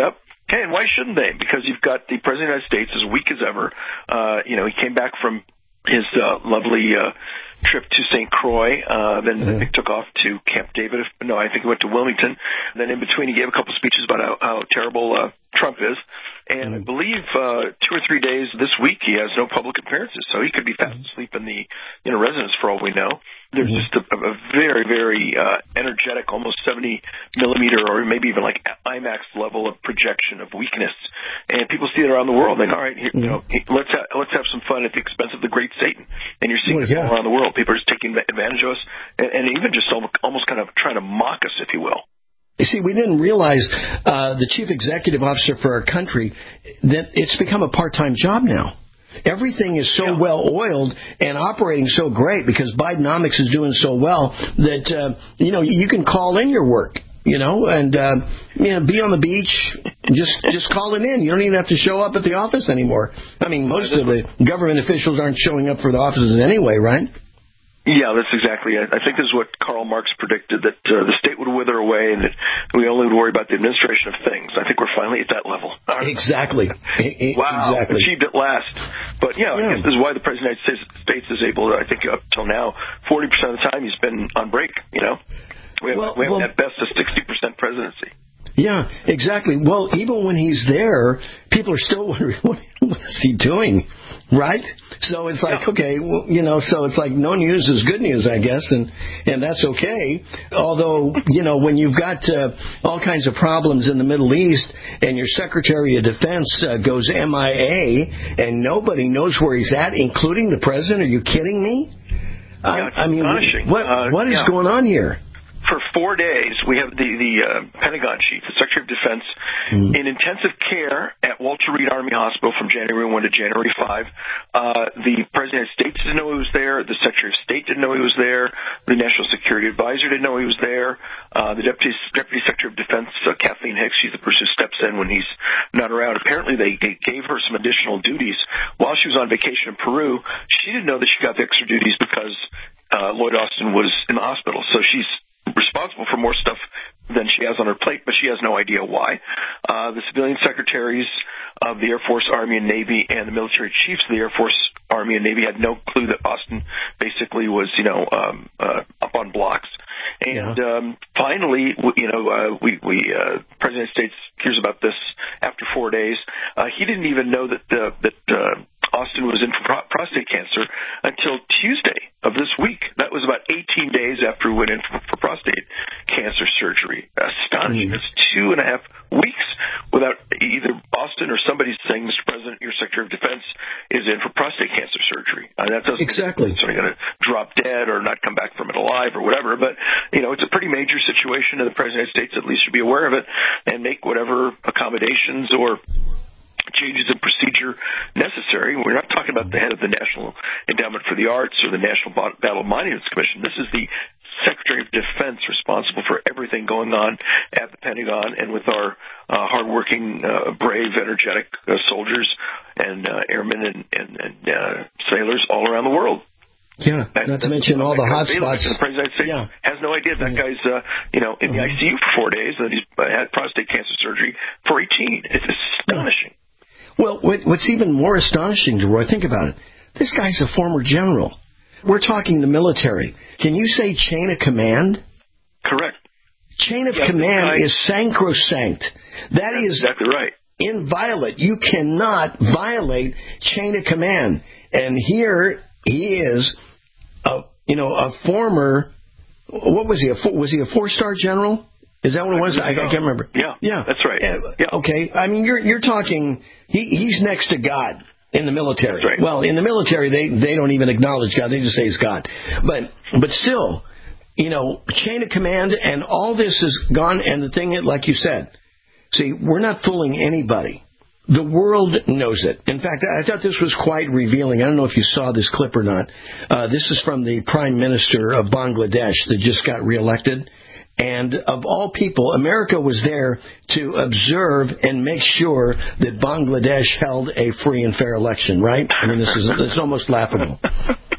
Okay, and why shouldn't they? Because you've got the President of the United States as weak as ever. Uh, you know, he came back from his uh, lovely uh, trip to Saint Croix, uh, then mm-hmm. I think took off to Camp David. No, I think he went to Wilmington. Then in between, he gave a couple speeches about how, how terrible uh, Trump is. And I believe uh, two or three days this week he has no public appearances, so he could be fast asleep in the you know residence for all we know. There's just a, a very, very uh, energetic, almost seventy millimeter, or maybe even like IMAX level of projection of weakness, and people see it around the world. Like, all right, here, you know, let's ha- let's have some fun at the expense of the great Satan. And you're seeing well, it yeah. all around the world. People are just taking advantage of us, and, and even just almost kind of trying to mock us, if you will. You see, we didn't realize uh, the chief executive officer for our country, that it's become a part-time job now. Everything is so yeah. well oiled and operating so great because Bidenomics is doing so well that, uh, you know, you can call in your work, you know, and, uh, you know, be on the beach. Just just call it in. You don't even have to show up at the office anymore. I mean, most of the government officials aren't showing up for the offices anyway, right? Yeah, that's exactly it. I think this is what Karl Marx predicted, that uh, the state would wither away and that we only would worry about the administration of things. I think we're finally at that level. Exactly. Wow, exactly. Achieved at last. But, yeah, yeah, I guess this is why the President of the United States is able to, I think up till now, forty percent of the time he's been on break, you know. We have, well, we have well, at best a sixty percent presidency. Yeah, exactly. Well, even when he's there, people are still wondering, what, what is he doing, right? So it's like, yeah. okay, well, you know, so it's like no news is good news, I guess, and, and that's okay. Although, you know, when you've got uh, all kinds of problems in the Middle East and your Secretary of Defense uh, goes M I A and nobody knows where he's at, including the President, are you kidding me? Yeah, I, I mean, astonishing. what, uh, what is yeah. going on here? For four days, we have the, the uh, Pentagon chief, the Secretary of Defense, mm. in intensive care at Walter Reed Army Hospital from January first to January fifth. Uh, the President of the States didn't know he was there. The Secretary of State didn't know he was there. The National Security Advisor didn't know he was there. Uh, the Deputy, Deputy Secretary of Defense, uh, Kathleen Hicks, she's the person who steps in when he's not around. Apparently, they, they gave her some additional duties while she was on vacation in Peru. She didn't know that she got the extra duties because uh, Lloyd Austin was in the hospital. So she's responsible for more stuff than she has on her plate, but she has no idea why. Uh, the civilian secretaries of the Air Force, Army, and Navy, and the military chiefs of the Air Force, Army, and Navy had no clue that Austin basically was, you know, um, uh, up on blocks. And yeah. um, finally, you know, uh, we, we uh, President of the States hears about this after four days. Uh, he didn't even know that uh, that uh, Austin was in for pro- prostate cancer until Tuesday of this week. That was about eighteen days after he went in for, for prostate cancer surgery. Astonishing. Mm. It's two and a half weeks without either Austin or somebody saying, Mister President, your Secretary of Defense is in for prostate cancer surgery. Uh, that doesn't exactly. mean he's going to drop dead or not come back from it alive or whatever. But, you know, it's a pretty major situation, and the President of the United States at least should be aware of it and make whatever accommodations or changes in procedure necessary. We're not talking about the head of the National Endowment for the Arts or the National Battle Monuments Commission. This is the Secretary of Defense responsible for everything going on at the Pentagon and with our uh, hardworking, uh, brave, energetic uh, soldiers and uh, airmen and, and, and uh, sailors all around the world. Yeah, that, not to mention all the hot spots. The President of the United States yeah. has no idea that guy's, uh, you know, in the I C U for four days and he's had prostate cancer surgery for eighteen. It's astonishing. Well, what's even more astonishing, Roy, think about it. This guy's a former general. We're talking the military. Can you say chain of command? Correct. Chain of yeah, command guy, is sacrosanct. That is exactly right. Inviolate. You cannot violate chain of command. And here he is, a, you know, a former. What was he? A, was he a four-star general? Is that what it was? I, I can't remember. Yeah, yeah, that's right. Uh, yeah. Okay, I mean, you're you're talking. He he's next to God in the military. That's right. Well, in the military, they they don't even acknowledge God; they just say he's God. But but still, you know, chain of command, and all this is gone. And the thing, like you said, see, we're not fooling anybody. The world knows it. In fact, I thought this was quite revealing. I don't know if you saw this clip or not. Uh, this is from the Prime Minister of Bangladesh that just got reelected. And of all people, America was there to observe and make sure that Bangladesh held a free and fair election, right? I mean, this is, this is almost laughable.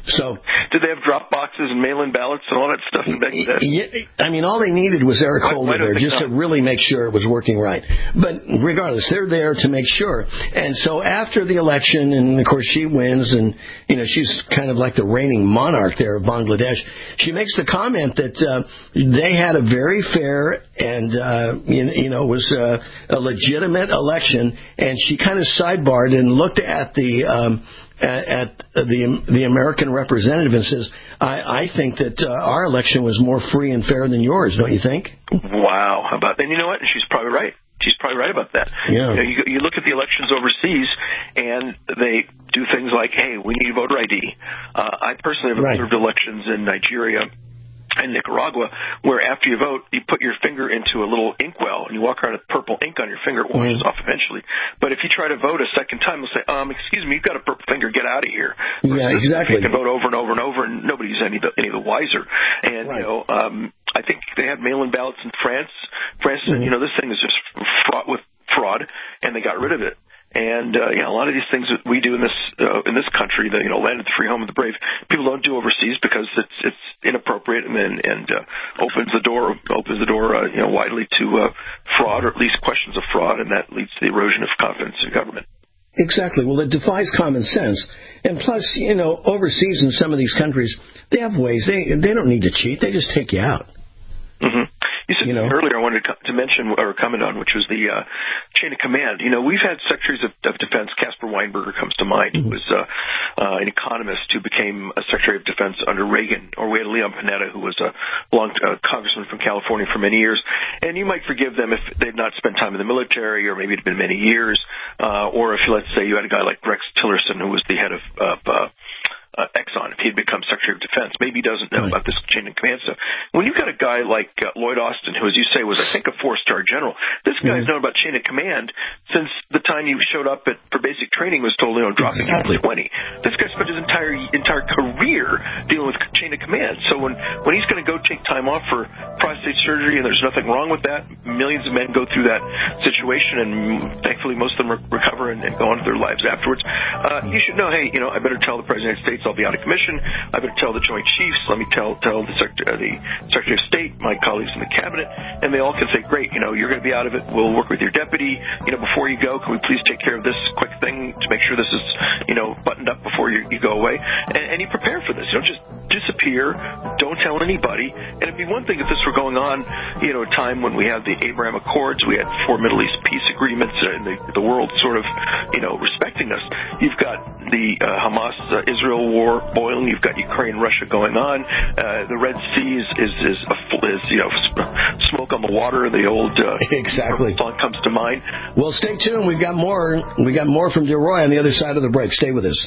So, did they have drop boxes and mail-in ballots and all that stuff back then? Yeah, I mean, all they needed was Eric Holder there just to really make sure it was working right. But regardless, they're there to make sure. And so after the election, and of course she wins, and you know she's kind of like the reigning monarch there of Bangladesh. She makes the comment that uh, they had a very fair and uh, you, you know was uh, a legitimate election, and she kind of sidebarred and looked at the. Um, at the the American representative and says, I, I think that uh, our election was more free and fair than yours, don't you think? Wow. How about, and you know what? She's probably right. She's probably right about that. Yeah. You know, you, you look at the elections overseas, and they do things like, hey, we need voter I D. Uh, I personally have observed right. elections in Nigeria and Nicaragua, where after you vote, you put your finger into a little inkwell, and you walk around with purple ink on your finger. It washes mm. off eventually. But if you try to vote a second time, they'll say, um, excuse me, you've got a purple finger, get out of here. Yeah, exactly. You can vote over and over and over, and nobody's any, any the wiser. And, right. you know, um, I think they had mail-in ballots in France. France said, mm-hmm. you know, this thing is just fraught with fraud, and they got rid of it. And uh, yeah, a lot of these things that we do in this uh, in this country, the you know, land of the free, home of the brave, people don't do overseas because it's it's inappropriate and and, and uh, opens the door opens the door uh, you know widely to uh, fraud, or at least questions of fraud, and that leads to the erosion of confidence in government. Exactly. Well, it defies common sense. And plus, you know, overseas in some of these countries, they have ways. They they don't need to cheat. They just take you out. Mm-hmm. You said you know? earlier I wanted to, to mention or comment on, which was the uh, chain of command. You know, we've had secretaries of, of defense. Caspar Weinberger comes to mind. Mm-hmm. Who was uh, uh, an economist who became a secretary of defense under Reagan. Or we had Leon Panetta, who was a long uh, congressman from California for many years. And you might forgive them if they'd not spent time in the military, or maybe it had been many years. Uh, or if, let's say, you had a guy like Rex Tillerson, who was the head of, of uh, Uh, Exxon, if he had become Secretary of Defense. Maybe he doesn't know right. about this chain of command stuff. When you've got a guy like uh, Lloyd Austin, who, as you say, was, I think, a four-star general, this guy's mm-hmm. known about chain of command since the time he showed up at, for basic training, was told, you know, drop it down to twenty. This guy spent his entire entire career dealing with chain of command. So when, when he's going to go take time off for prostate surgery, and there's nothing wrong with that, millions of men go through that situation, and thankfully most of them re- recover and, and go on to their lives afterwards. Uh, you should know, hey, you know, I better tell the President of the United States I'll be out of commission. I better tell the Joint Chiefs. Let me tell tell the, Secretary, uh, the Secretary of State, my colleagues in the cabinet, and they all can say, great, you know, you're going to be out of it. We'll work with your deputy. You know, before you go, can we please take care of this quick thing to make sure this is, you know, buttoned up before you, you go away? And, and you prepare for this. You don't just disappear. Don't tell anybody. And it'd be one thing if this were going on, you know, a time when we had the Abraham Accords, we had four Middle East peace agreements, uh, and the, the world sort of, you know, respecting us. You've got the uh, Hamas-Israel uh, war boiling. You've got Ukraine, Russia going on. Uh, the Red Sea is is is, a, is you know smoke on the water. The old uh, exactly song comes to mind. Well, stay tuned. We've got more. We got more from DeRoy on the other side of the break. Stay with us.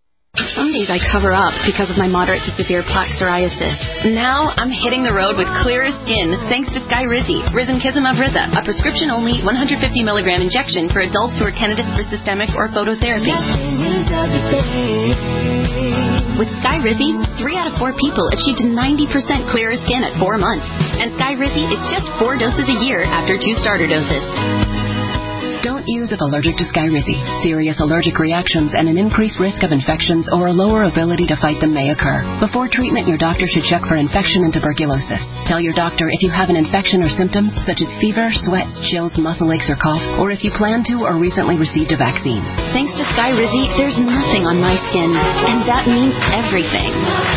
Some days I cover up because of my moderate to severe plaque psoriasis. Now I'm hitting the road with clearer skin thanks to Skyrizi, Risankizumab Riza, a prescription-only one hundred fifty milligram injection for adults who are candidates for systemic or phototherapy. With Skyrizi, three out of four people achieved ninety percent clearer skin at four months. And Skyrizi is just four doses a year after two starter doses. Don't use if allergic to Skyrizi. Serious allergic reactions and an increased risk of infections or a lower ability to fight them may occur. Before treatment, your doctor should check for infection and tuberculosis. Tell your doctor if you have an infection or symptoms such as fever, sweats, chills, muscle aches, or cough, or if you plan to or recently received a vaccine. Thanks to Skyrizi, there's nothing on my skin, and that means everything.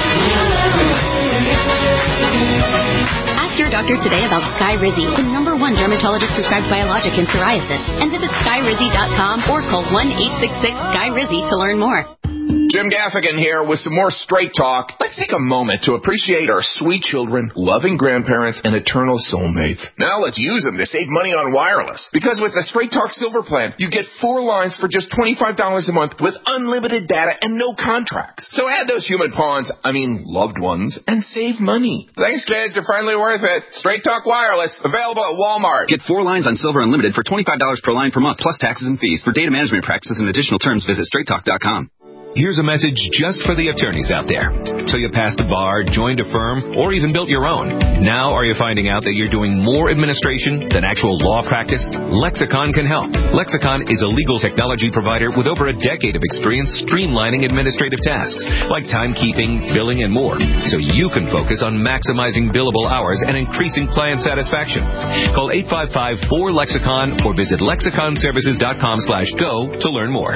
Ask your doctor today about Skyrizi, the number one dermatologist prescribed biologic in psoriasis, and visit skyrizi dot com or call one eight six six Skyrizi to learn more. Jim Gaffigan here with some more Straight Talk. Let's take a moment to appreciate our sweet children, loving grandparents, and eternal soulmates. Now let's use them to save money on wireless. Because with the Straight Talk Silver Plan, you get four lines for just twenty-five dollars a month with unlimited data and no contracts. So add those human pawns, I mean loved ones, and save money. Thanks, kids. They're finally worth it. Straight Talk Wireless, available at Walmart. Get four lines on Silver Unlimited for twenty-five dollars per line per month, plus taxes and fees. For data management practices and additional terms, visit straight talk dot com. Here's a message just for the attorneys out there. So you passed the bar, joined a firm, or even built your own. Now are you finding out that you're doing more administration than actual law practice? Lexicon can help. Lexicon is a legal technology provider with over a decade of experience streamlining administrative tasks like timekeeping, billing, and more, so you can focus on maximizing billable hours and increasing client satisfaction. Call eight five five, four, Lexicon or visit lexicon services dot com slash go to learn more.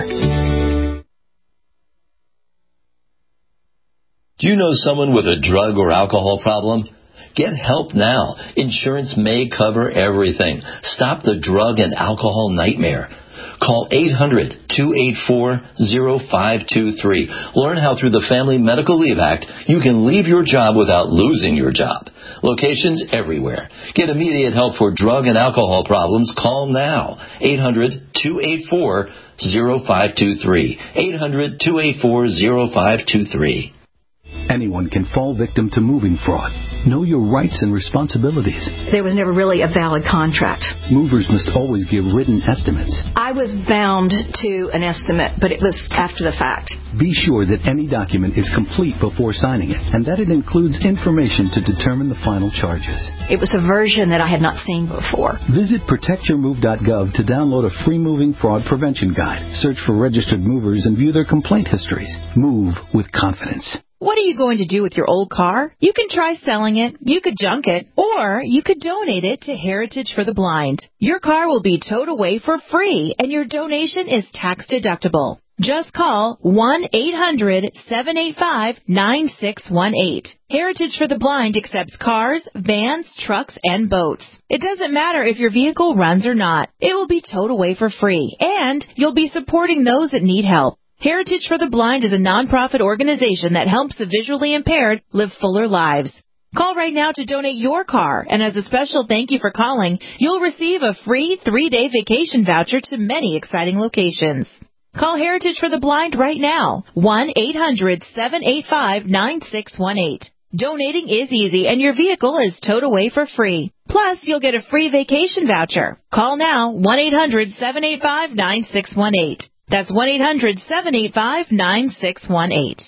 Do you know someone with a drug or alcohol problem? Get help now. Insurance may cover everything. Stop the drug and alcohol nightmare. Call eight hundred, two eight four, zero five two three. Learn how through the Family Medical Leave Act you can leave your job without losing your job. Locations everywhere. Get immediate help for drug and alcohol problems. Call now. eight hundred, two eight four, zero five two three. eight hundred, two eight four, zero five two three. Anyone can fall victim to moving fraud. Know your rights and responsibilities. There was never really a valid contract. Movers must always give written estimates. I was bound to an estimate, but it was after the fact. Be sure that any document is complete before signing it, and that it includes information to determine the final charges. It was a version that I had not seen before. Visit protect your move dot gov to download a free moving fraud prevention guide. Search for registered movers and view their complaint histories. Move with confidence. What are you going to do with your old car? You can try selling it, you could junk it, or you could donate it to Heritage for the Blind. Your car will be towed away for free, and your donation is tax deductible. Just call one eight hundred, seven eight five, nine six one eight. Heritage for the Blind accepts cars, vans, trucks, and boats. It doesn't matter if your vehicle runs or not. It will be towed away for free, and you'll be supporting those that need help. Heritage for the Blind is a nonprofit organization that helps the visually impaired live fuller lives. Call right now to donate your car, and as a special thank you for calling, you'll receive a free three-day vacation voucher to many exciting locations. Call Heritage for the Blind right now, one eight hundred, seven eight five, nine six one eight. Donating is easy, and your vehicle is towed away for free. Plus, you'll get a free vacation voucher. Call now, one eight hundred, seven eight five, nine six one eight. That's one eight hundred, seven eight five, nine six one eight.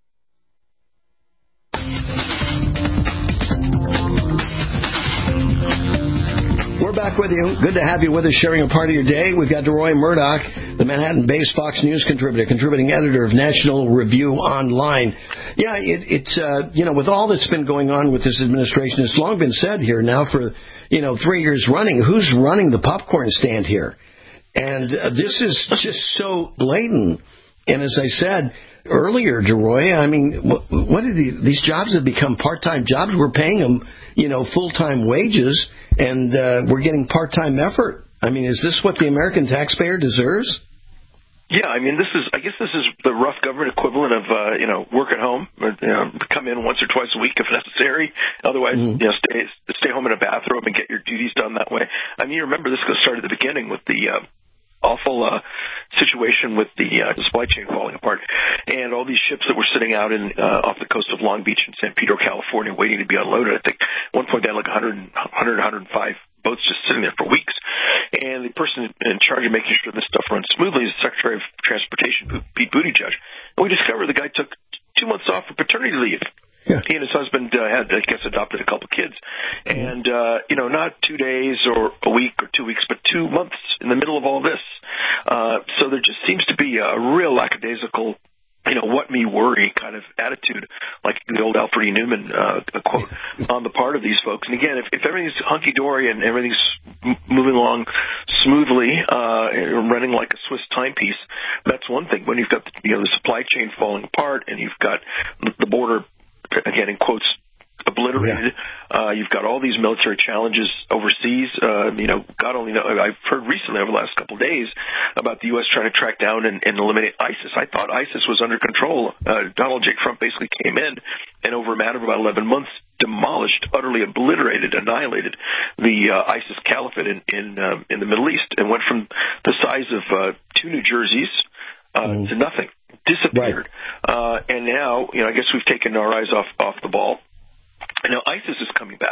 We're back with you. Good to have you with us, sharing a part of your day. We've got DeRoy Murdoch, the Manhattan-based Fox News contributor, contributing editor of National Review Online. Yeah, it, it's, uh, you know, with all that's been going on with this administration, it's long been said here now for, you know, three years running, who's running the popcorn stand here? And uh, this is just so blatant. And as I said earlier, DeRoy, I mean, what, what are the, these jobs have become part-time jobs? We're paying them, you know, full-time wages, and uh, we're getting part-time effort. I mean, is this what the American taxpayer deserves? Yeah, I mean, this is, I guess this is the rough government equivalent of, uh, you know, work at home, or, you know, come in once or twice a week if necessary. Otherwise, mm-hmm. you know, stay, stay home in a bathrobe and get your duties done that way. I mean, you remember this started at the beginning with the, uh, awful uh, situation with the uh, supply chain falling apart, and all these ships that were sitting out in uh, off the coast of Long Beach and San Pedro, California, waiting to be unloaded. I think at one point they had like one hundred, one hundred, one hundred five boats just sitting there for weeks. And the person in charge of making sure this stuff runs smoothly is the Secretary of Transportation, Pete Buttigieg. And we discovered the guy took two months off for paternity leave. Yeah. He and his husband uh, had, I guess, adopted a couple kids. And, uh, you know, not two days or a week or two weeks, but two months in the middle of all this. Uh, so there just seems to be a real lackadaisical, you know, what me worry kind of attitude, like the old Alfred E. Newman uh, quote, on the part of these folks. And again, if, if everything's hunky-dory and everything's m- moving along smoothly, uh, and running like a Swiss timepiece, that's one thing. When you've got, the, you know, the supply chain falling apart and you've got the border, again, in quotes, obliterated. Yeah. Uh, you've got all these military challenges overseas. Uh, you know, God only know. I've heard recently over the last couple of days about the U S trying to track down and, and eliminate ISIS. I thought ISIS was under control. Uh, Donald J. Trump basically came in and over a matter of about eleven months demolished, utterly obliterated, annihilated the uh, ISIS caliphate in in, uh, in the Middle East and went from the size of uh, two New Jerseys uh, mm. to nothing. Disappeared. Right. Uh, and now, you know, I guess we've taken our eyes off, off the ball. You know, ISIS is coming back.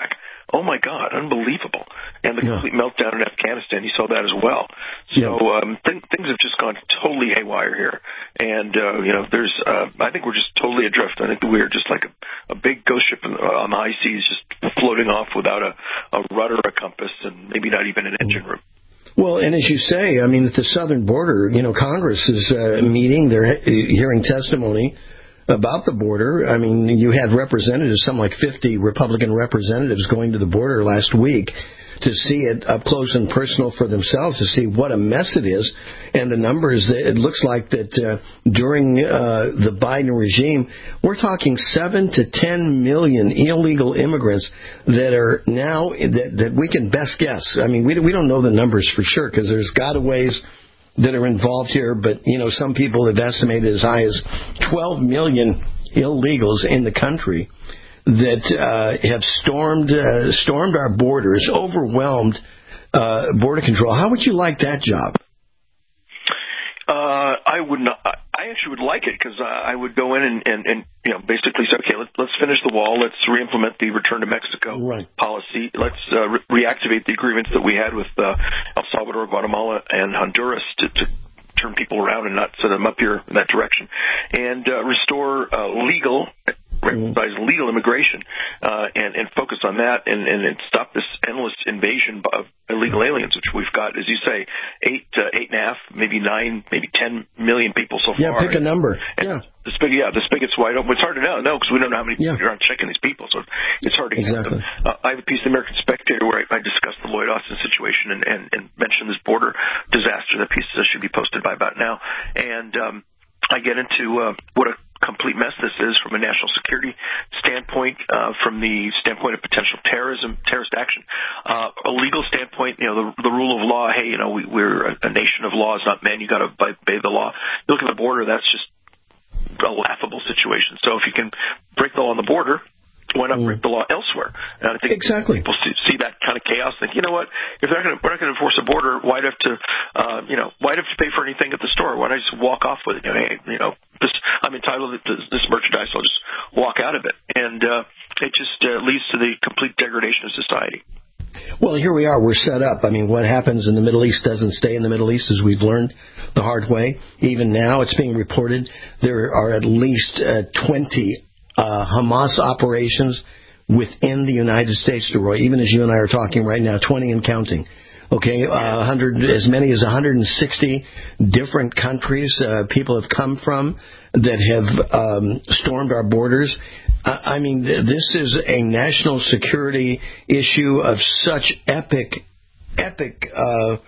oh my God, unbelievable. And the yeah. complete meltdown in Afghanistan, you saw that as well. So yeah. um, th- things have just gone totally haywire here. And, uh, you know, there's, uh, I think we're just totally adrift. I think that we're just like a, a big ghost ship in, uh, on the high seas, just floating off without a, a rudder, a compass, and maybe not even an engine room. Well, and as you say, I mean, at the southern border, you know, Congress is uh, meeting, they're hearing testimony about the border. I mean, you had representatives, some like fifty Republican representatives going to the border last week to see it up close and personal for themselves, to see what a mess it is. And the numbers, it looks like that uh, during uh, the Biden regime, we're talking seven to ten million illegal immigrants that are now, that, that we can best guess. I mean, we, we don't know the numbers for sure because there's gotaways that are involved here, but, you know, some people have estimated as high as twelve million illegals in the country that uh, have stormed uh, stormed our borders, overwhelmed uh, border control. How would you like that job? Uh, I would not. I actually would like it because uh, I would go in and, and, and you know basically say, okay, let, let's finish the wall. Let's re-implement the return to Mexico right. policy. Let's uh, re- reactivate the agreements that we had with uh, El Salvador, Guatemala, and Honduras to, to turn people around and not send them up here in that direction, and uh, restore uh, legal. Recognize legal immigration uh, and, and focus on that and, and, and stop this endless invasion of illegal aliens, which we've got, as you say, eight, uh, eight and a half, maybe nine, maybe ten million people so far. Yeah, pick a number. And yeah, the spigot, yeah, the spigot's wide open. It's hard to know, no, because we don't know how many yeah. people are checking these people, so it's hard to get exactly. them. Uh, I have a piece of the American Spectator where I, I discussed the Lloyd Austin situation and, and, and mentioned this border disaster. That piece should be posted by about now, and um, I get into uh, what a complete mess this is from a national security standpoint, uh, from the standpoint of potential terrorism, terrorist action, uh, a legal standpoint, you know, the, the rule of law. Hey, you know, we, we're a, a nation of laws, not men. You got to obey the law. You look at the border, that's just a laughable situation. So if you can break the law on the border, why not break the law elsewhere? And I think exactly. people see, see that kind of chaos. Think, you know what? If they're gonna, we're not going to enforce a border, why'd I have to, uh, you know, why'd I have to pay for anything at the store? Why don't I just walk off with it? You know, hey, you know, this, I'm entitled to this merchandise, so I'll just walk out of it. And uh, it just uh, leads to the complete degradation of society. Well, here we are. We're set up. I mean, what happens in the Middle East doesn't stay in the Middle East, as we've learned the hard way. Even now, it's being reported there are at least uh, twenty uh, Hamas operations within the United States, Roy, even as you and I are talking right now, twenty and counting. Okay, uh, one hundred, as many as one hundred sixty different countries uh, people have come from that have um, stormed our borders. I mean, this is a national security issue of such epic, epic, uh,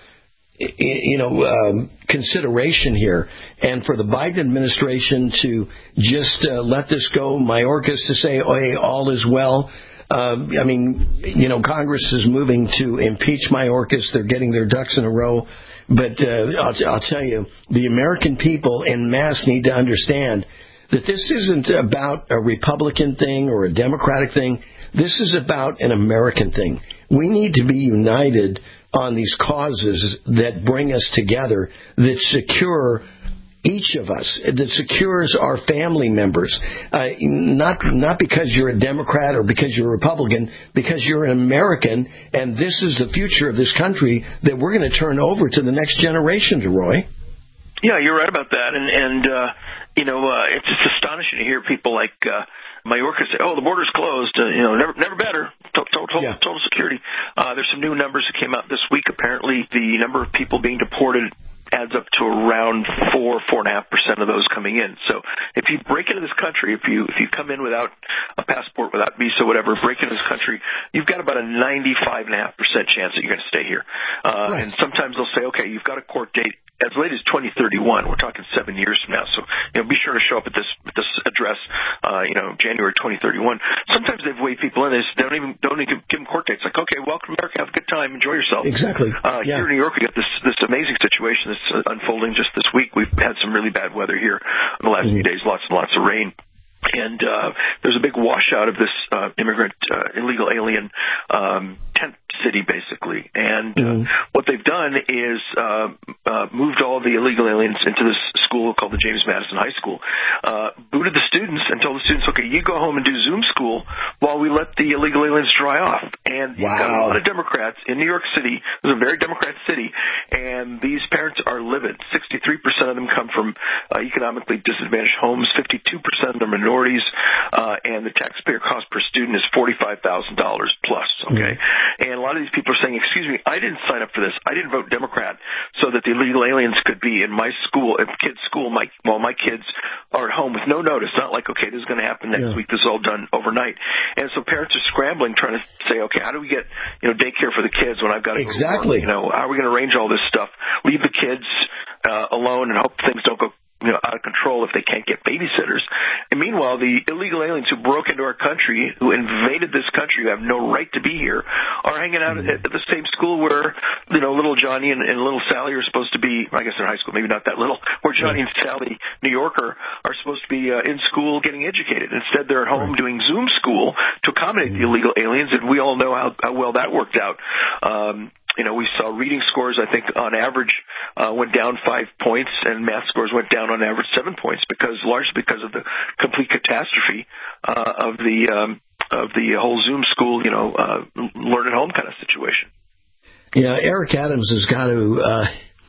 you know, um, consideration here. And for the Biden administration to just uh, let this go, Mayorkas to say, oh, hey, all is well. Uh, I mean, you know, Congress is moving to impeach Mayorkas. They're getting their ducks in a row. But uh, I'll, I'll tell you, the American people en masse need to understand that this isn't about a Republican thing or a Democratic thing. This is about an American thing. We need to be united on these causes that bring us together, that secure each of us, that secures our family members. Uh, not not because you're a Democrat or because you're a Republican, because you're an American, and this is the future of this country that we're going to turn over to the next generation, Roy. Yeah, you're right about that, and and uh, you know uh, it's just astonishing to hear people like uh, Mayorkas say, "Oh, the border's closed." Uh, you know, never never better. Total, total, yeah. total security. Uh, there's some new numbers that came out this week. Apparently, the number of people being deported adds up to around four, four and a half percent of those coming in. So if you break into this country, if you if you come in without a passport, without visa, whatever, break into this country, you've got about a ninety-five and a half percent chance that you're going to stay here. Uh, right. And sometimes they'll say, okay, you've got a court date as late as twenty thirty-one. We're talking seven years from now. So, you know, be sure to show up at this at this address, uh, you know, January twenty thirty-one. Sometimes they've waived people in. They don't even don't even give them court dates. Like, okay, welcome to America. Have a good time. Enjoy yourself. Exactly. Uh, yeah. Here in New York, we got this this amazing situation that's uh, unfolding just this week. We've had some really bad weather here in the last mm-hmm. few days. Lots and lots of rain. And uh, there's a big washout of this uh, immigrant, uh, illegal alien um, tent city, basically. And uh, mm. what they've done is uh, uh, moved all the illegal aliens into this school called the James Madison High School, uh, booted the students and told the students, okay, you go home and do Zoom school while we let the illegal aliens dry off. And you've got a lot of Democrats in New York City. It's a very Democrat city, and these parents are livid. sixty-three percent of them come from uh, economically disadvantaged homes, fifty-two percent of them are minorities, uh, and the taxpayer cost per student is forty-five thousand dollars plus, okay? Mm-hmm. And a lot of these people are saying, excuse me, I didn't sign up for this. I didn't vote Democrat so that the illegal aliens could be in my school, in kids' school, my, while my kids are at home with no notice. Not like, okay, this is going to happen next yeah. week. This is all done overnight. And so parents are scrambling, trying to say, okay, how do we get, you know, daycare for the kids when I've got to exactly. go to work? You know, how are we going to arrange all this stuff? Leave the kids uh, alone and hope things don't go, you know, out of control if they can't get babysitters. And meanwhile, the illegal aliens who broke into our country, who invaded this country, who have no right to be here, are hanging out mm-hmm. at, at the same school where, you know, little Johnny and, and little Sally are supposed to be, I guess they're in high school, maybe not that little, where Johnny right. and Sally, New Yorker, are supposed to be uh, in school getting educated. Instead, they're at home right. doing Zoom school to accommodate mm-hmm. the illegal aliens, and we all know how, how well that worked out. Um, You know, we saw reading scores, I think, on average, uh, went down five points, and math scores went down on average seven points, because largely because of the complete catastrophe uh, of the um, of the whole Zoom school, you know, uh, learn at home kind of situation. Yeah, Eric Adams has got to. Uh,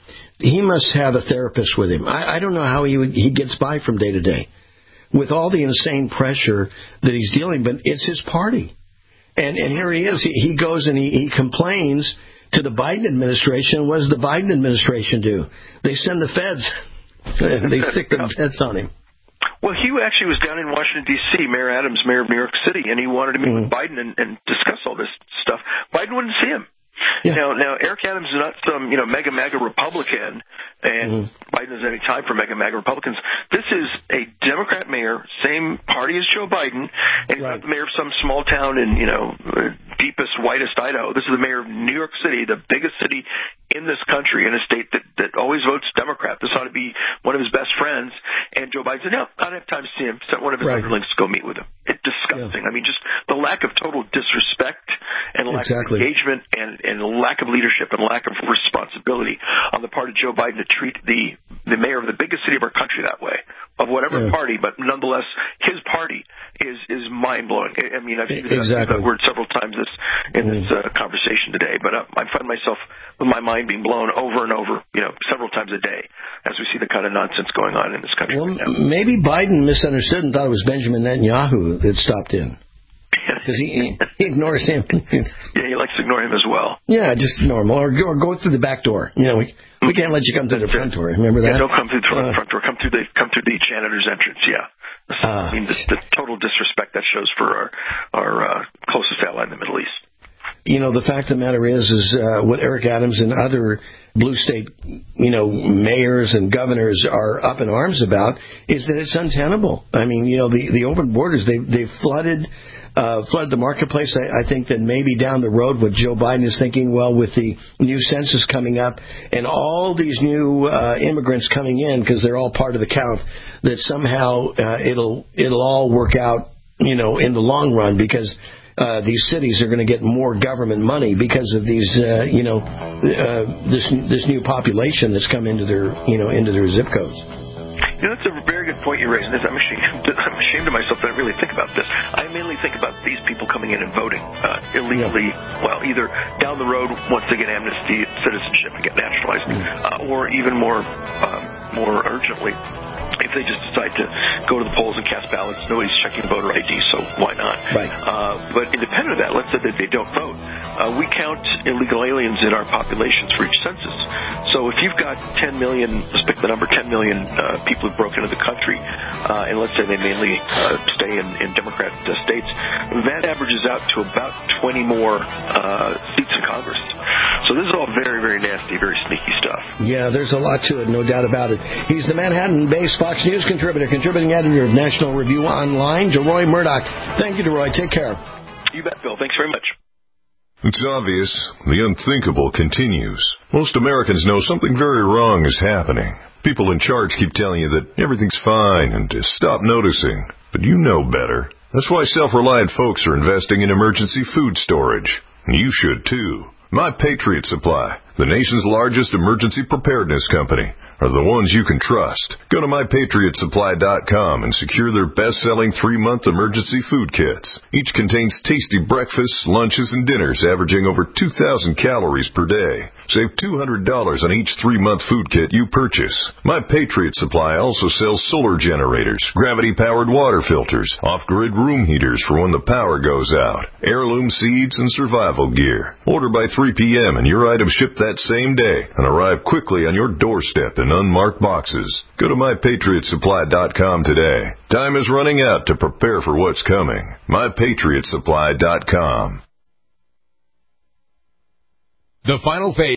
he must have a therapist with him. I, I don't know how he would, he gets by from day to day with all the insane pressure that he's dealing. But it's his party, and and here he is. He, he goes and he, he complains to the Biden administration. What does the Biden administration do? They send the feds. They stick the feds on him. Well, he actually was down in Washington, D C, Mayor Adams, mayor of New York City, and he wanted to meet mm-hmm. with Biden and, and discuss all this stuff. Biden wouldn't see him. Yeah. Now, now, Eric Adams is not some, you know, mega MAGA Republican, and mm-hmm. Biden doesn't have any time for mega MAGA Republicans. This is a Democrat mayor, same party as Joe Biden, and he's right. not the mayor of some small town in, you know, deepest, whitest Idaho. This is the mayor of New York City, the biggest city in this country, in a state that, that always votes Democrat. This ought to be one of his best friends. And Joe Biden said, no, I don't have time to see him. Sent one of his right. underlings to go meet with him. It's disgusting. Yeah. I mean, just the lack of total disrespect and lack exactly. of engagement and, and lack of leadership and lack of responsibility on the part of Joe Biden to treat the, the mayor of the biggest city of our country that way, of whatever yeah. party, but nonetheless, his party is, is mind-blowing. I mean, I've used exactly. that word several times this, in mm. this uh, conversation today, but uh, I find myself with my mind being blown over and over, you know, several times a day as we see the kind of nonsense going on in this country well, right now. Maybe Biden misunderstood and thought it was Benjamin Netanyahu that stopped in. Because he, he ignores him. Yeah, he likes to ignore him as well. Yeah, just normal. Or, or go through the back door. You know, we we can't let you come through the front door. Remember that? Yeah, don't come through the front, uh, front door. Come through the come through the janitor's entrance. Yeah. Uh, I mean, the, the total disrespect that shows for our our uh, closest ally in the Middle East. You know, the fact of the matter is, is uh, what Eric Adams and other blue state, you know, mayors and governors are up in arms about is that it's untenable. I mean, you know, the, the open borders, they, they've flooded, uh, flooded the marketplace. I, I think that maybe down the road what Joe Biden is thinking, well, with the new census coming up and all these new uh, immigrants coming in, because they're all part of the count, that somehow uh, it'll it'll all work out, you know, in the long run, because Uh, these cities are going to get more government money because of these, uh, you know, uh, this this new population that's come into their, you know, into their zip codes. You know, that's a very good point you're raising. I'm ashamed, I'm ashamed of myself that I really think about this. I mainly think about these people coming in and voting uh, illegally, yeah. well, either down the road once they get amnesty, citizenship, and get naturalized, uh, or even more, um, more urgently, if they just decide to go to the polls and cast ballots. Nobody's checking voter I D, so why not? Right. Uh, but independent of that, let's say that they don't vote. Uh, we count illegal aliens in our populations for each census. So if you've got ten million, let's pick the number, ten million uh, people who've broken into the country, uh, and let's say they mainly uh, stay in, in Democrat uh, states, that averages out to about twenty more uh, seats in Congress. So this is all very, very nasty, very sneaky stuff. Yeah, there's a lot to it, no doubt about it. He's the Manhattan-based Fox News contributor, contributing editor of National Review Online, DeRoy Murdoch. Thank you, DeRoy. Take care. You bet, Bill. Thanks very much. It's obvious. The unthinkable continues. Most Americans know something very wrong is happening. People in charge keep telling you that everything's fine and to stop noticing. But you know better. That's why self-reliant folks are investing in emergency food storage. And you should, too. My Patriot Supply. The nation's largest emergency preparedness company are the ones you can trust. Go to my patriot supply dot com and secure their best-selling three-month emergency food kits. Each contains tasty breakfasts, lunches, and dinners averaging over two thousand calories per day. Save two hundred dollars on each three-month food kit you purchase. My Patriot Supply also sells solar generators, gravity-powered water filters, off-grid room heaters for when the power goes out, heirloom seeds, and survival gear. Order by three p.m. and your items ship that same day and arrive quickly on your doorstep in unmarked boxes. Go to my patriot supply dot com today. Time is running out to prepare for what's coming. my patriot supply dot com. The final phase